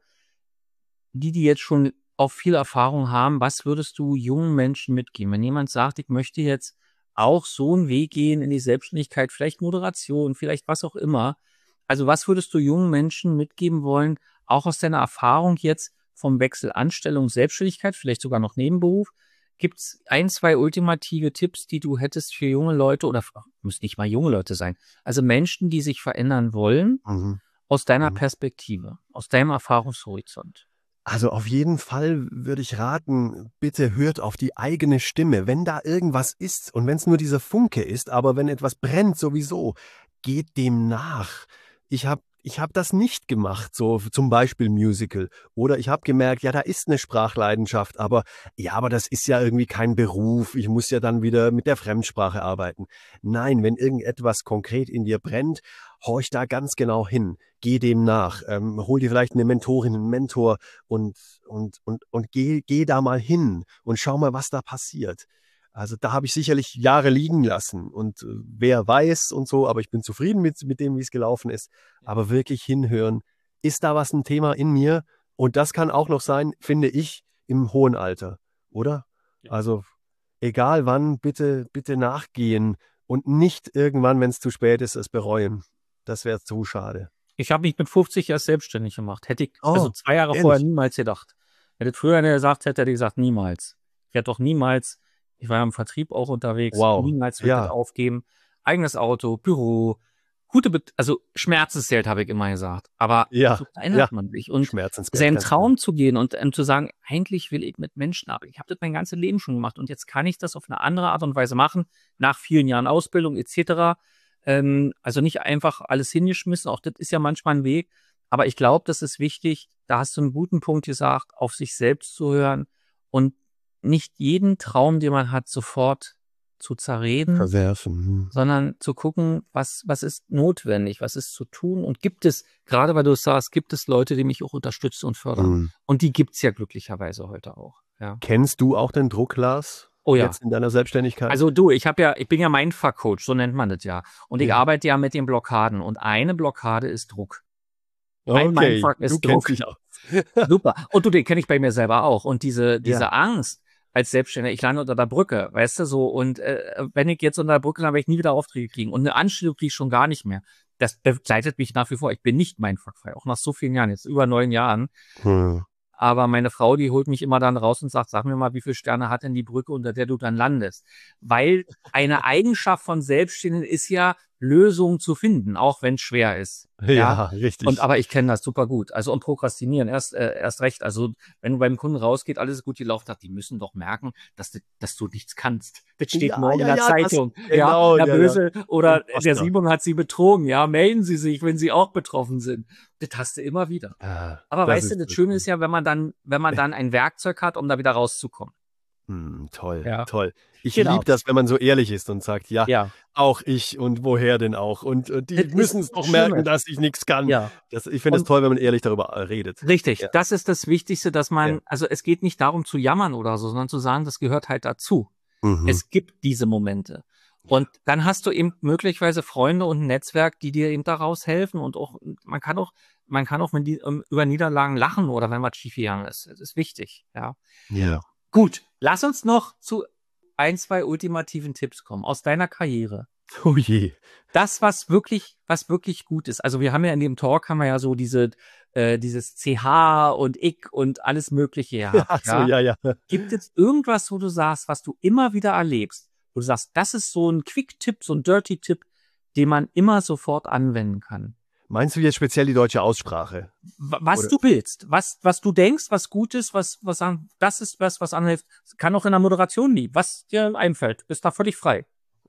die, die jetzt schon auch viel Erfahrung haben, was würdest du jungen Menschen mitgeben? Wenn jemand sagt, ich möchte jetzt auch so einen Weg gehen in die Selbstständigkeit, vielleicht Moderation, vielleicht was auch immer. Also was würdest du jungen Menschen mitgeben wollen, auch aus deiner Erfahrung jetzt vom Wechsel Anstellung, Selbstständigkeit, vielleicht sogar noch Nebenberuf? Gibt es ein, zwei ultimative Tipps, die du hättest für junge Leute oder ach, müssen nicht mal junge Leute sein, also Menschen, die sich verändern wollen, Mhm. aus deiner Mhm. Perspektive, aus deinem Erfahrungshorizont? Also auf jeden Fall würde ich raten, bitte hört auf die eigene Stimme. Wenn da irgendwas ist und wenn es nur dieser Funke ist, aber wenn etwas brennt sowieso, geht dem nach. Ich habe ich hab das nicht gemacht, so zum Beispiel Musical. Oder ich habe gemerkt, ja, da ist eine Sprachleidenschaft, aber ja, aber das ist ja irgendwie kein Beruf. Ich muss ja dann wieder mit der Fremdsprache arbeiten. Nein, wenn irgendetwas konkret in dir brennt, horch da ganz genau hin. Geh dem nach. Ähm, hol dir vielleicht eine Mentorin, einen Mentor und, und, und, und geh, geh da mal hin und schau mal, was da passiert. Also da habe ich sicherlich Jahre liegen lassen und äh, wer weiß und so, aber ich bin zufrieden mit, mit dem, wie es gelaufen ist. Aber wirklich hinhören, ist da was ein Thema in mir? Und das kann auch noch sein, finde ich, im hohen Alter, oder? Ja. Also egal wann, bitte, bitte nachgehen und nicht irgendwann, wenn es zu spät ist, es bereuen. Das wäre zu schade. Ich habe mich mit fünfzig erst selbstständig gemacht. Hätte ich, Oh, also zwei Jahre ehrlich? vorher niemals gedacht. Hätte früher einer gesagt, hätte er gesagt, niemals. Ich hätte doch niemals, ich war ja im Vertrieb auch unterwegs, Wow, niemals würde ja. ich das aufgeben. Eigenes Auto, Büro, gute, Bet also Schmerzensgeld, habe ich immer gesagt. Aber Ja, so verändert ja. man sich. Und Schmerzensgeld, seinen ganz genau. Traum zu gehen und, und zu sagen, eigentlich will ich mit Menschen arbeiten. Ich habe das mein ganzes Leben schon gemacht und jetzt kann ich das auf eine andere Art und Weise machen, nach vielen Jahren Ausbildung et cetera. Ähm, also nicht einfach alles hingeschmissen, auch das ist ja manchmal ein Weg. Aber ich glaube, das ist wichtig, da hast du einen guten Punkt gesagt, auf sich selbst zu hören und nicht jeden Traum, den man hat, sofort zu zerreden, Verwerfen. Hm. sondern zu gucken, was, was ist notwendig, was ist zu tun und gibt es, gerade weil du es sagst, gibt es Leute, die mich auch unterstützen und fördern. Hm. Und die gibt's ja glücklicherweise heute auch. Ja. Kennst du auch den Druck, Lars? Oh ja. Jetzt in deiner Selbstständigkeit? Also du, ich habe ja, ich bin ja Mindfuck-Coach, so nennt man das ja. Und ich Ja. arbeite ja mit den Blockaden und eine Blockade ist Druck. Ein Okay, Mindfuck du ist kennst Druck. dich aus. Super. Und du, den kenne ich bei mir selber auch. Und diese, diese Ja. Angst als Selbstständiger, ich lande unter der Brücke, weißt du, so. Und äh, wenn ich jetzt unter der Brücke lande, werde ich nie wieder Aufträge kriegen. Und eine Anstellung kriege ich schon gar nicht mehr. Das begleitet mich nach wie vor. Ich bin nicht mindfuckfrei, auch nach so vielen Jahren, jetzt über neun Jahren. Hm. Aber meine Frau, die holt mich immer dann raus und sagt, sag mir mal, wie viele Sterne hat denn die Brücke, unter der du dann landest? Weil eine Eigenschaft von Selbstständigen ist ja, Lösungen zu finden, auch wenn es schwer ist. Ja, Ja. richtig. Und aber ich kenne das super gut. Also und Prokrastinieren erst äh, erst recht. Also wenn du beim Kunden rausgeht, alles ist gut gelaufen, sagt, die müssen doch merken, dass du, dass du nichts kannst. Das steht Ja, morgen ja, in der ja, das- Zeitung. genau, ja, ja, nervöse oder Unfassbar. der Simon hat sie betrogen. Ja, melden Sie sich, wenn Sie auch betroffen sind. Das hast du immer wieder. Ah, Aber das weißt du, ist das Schöne wirklich- ist ja, wenn man dann, wenn man dann ein Werkzeug hat, um da wieder rauszukommen. Hm, toll, Ja. toll. Ich Genau. liebe das, wenn man so ehrlich ist und sagt, ja, Ja. auch ich und woher denn auch. Und äh, die Das ist müssen es das doch Schlimme. merken, dass ich nichts kann. Ja. Das, ich finde es Und- toll, wenn man ehrlich darüber äh, redet. Richtig. Ja. Das ist das Wichtigste, dass man, Ja. also es geht nicht darum zu jammern oder so, sondern zu sagen, das gehört halt dazu. Mhm. Es gibt diese Momente. Und dann hast du eben möglicherweise Freunde und ein Netzwerk, die dir eben daraus helfen. Und auch, man kann auch, man kann auch mit die, um, über Niederlagen lachen oder wenn was schiefgegangen ist. Das ist wichtig, ja. Ja. Gut. Lass uns noch zu ein, zwei ultimativen Tipps kommen aus deiner Karriere. Oh je. Das, was wirklich, was wirklich gut ist. Also wir haben ja in dem Talk haben wir ja so diese, äh, dieses C H und Ich und alles Mögliche gehabt. Ach so, ja, ja. Gibt es irgendwas, wo du sagst, was du immer wieder erlebst, wo du sagst, das ist so ein Quick-Tipp, so ein Dirty-Tipp, den man immer sofort anwenden kann? Meinst du jetzt speziell die deutsche Aussprache? W- Was Oder- du willst, was, was du denkst, was gut ist, was, was an, das ist was, was anhilft. Kann auch in der Moderation liegen, was dir einfällt. Bist da völlig frei.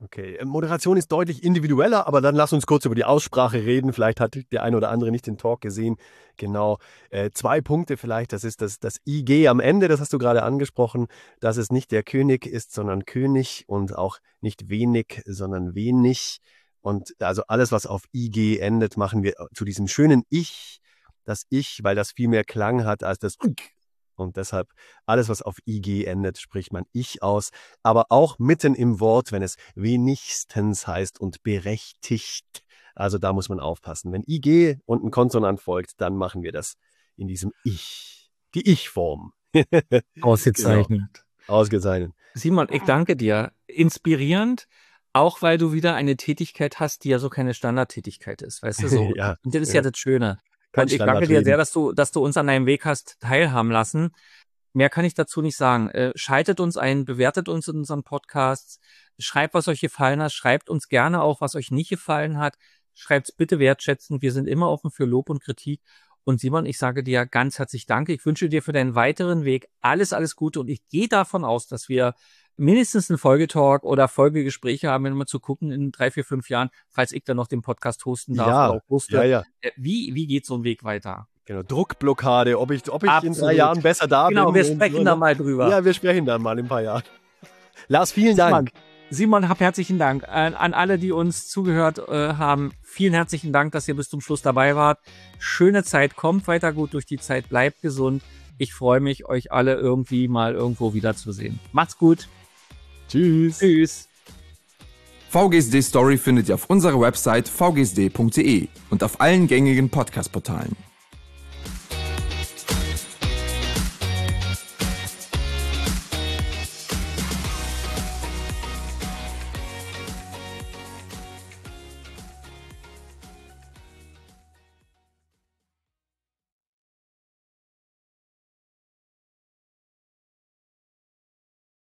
Okay, Moderation ist deutlich individueller, aber dann lass uns kurz über die Aussprache reden. Vielleicht hat der eine oder andere nicht den Talk gesehen. Genau, äh, zwei Punkte vielleicht. Das ist das, das I G am Ende, das hast du gerade angesprochen, dass es nicht der König ist, sondern König und auch nicht wenig, sondern wenig. Und also alles, was auf I G endet, machen wir zu diesem schönen Ich, das Ich, weil das viel mehr Klang hat als das und deshalb alles, was auf I G endet, spricht man Ich aus. Aber auch mitten im Wort, wenn es wenigstens heißt und berechtigt. Also da muss man aufpassen. Wenn I G und ein Konsonant folgt, dann machen wir das in diesem Ich. Die Ich-Form. Ausgezeichnet. Genau. Ausgezeichnet. Simon, ich danke dir. Inspirierend, auch weil du wieder eine Tätigkeit hast, die ja so keine Standardtätigkeit ist. Weißt du, so. Ja, und das ist ja. ja das Schöne. Kein Und ich danke dir Standardleben. sehr, dass du, dass du uns an deinem Weg hast teilhaben lassen. Mehr kann ich dazu nicht sagen. Äh, schaltet uns ein, bewertet uns in unseren Podcasts, schreibt, was euch gefallen hat, schreibt uns gerne auch, was euch nicht gefallen hat. Schreibt's bitte wertschätzend. Wir sind immer offen für Lob und Kritik. Und Simon, ich sage dir ganz herzlich Danke. Ich wünsche dir für deinen weiteren Weg alles, alles Gute. Und ich gehe davon aus, dass wir mindestens einen Folgetalk oder Folgegespräche haben, wenn wir zu gucken in drei, vier, fünf Jahren, falls ich dann noch den Podcast hosten darf Ja, oder auch hoste. ja, ja. Wie, wie geht so ein Weg weiter? Genau, Druckblockade, ob ich, ob ich in Absolut. drei Jahren besser da bin. Genau, wir und sprechen so, da ne? mal drüber. Ja, wir sprechen dann mal in ein paar Jahren. Lars, vielen Dank. Simon, Simon, hab herzlichen Dank. An, an alle, die uns zugehört äh, haben, vielen herzlichen Dank, dass ihr bis zum Schluss dabei wart. Schöne Zeit, kommt weiter gut durch die Zeit, bleibt gesund. Ich freue mich, euch alle irgendwie mal irgendwo wiederzusehen. Macht's gut. Tschüss. Tschüss. V G S D Story findet ihr auf unserer Website v g s d punkt d e und auf allen gängigen Podcast-Portalen.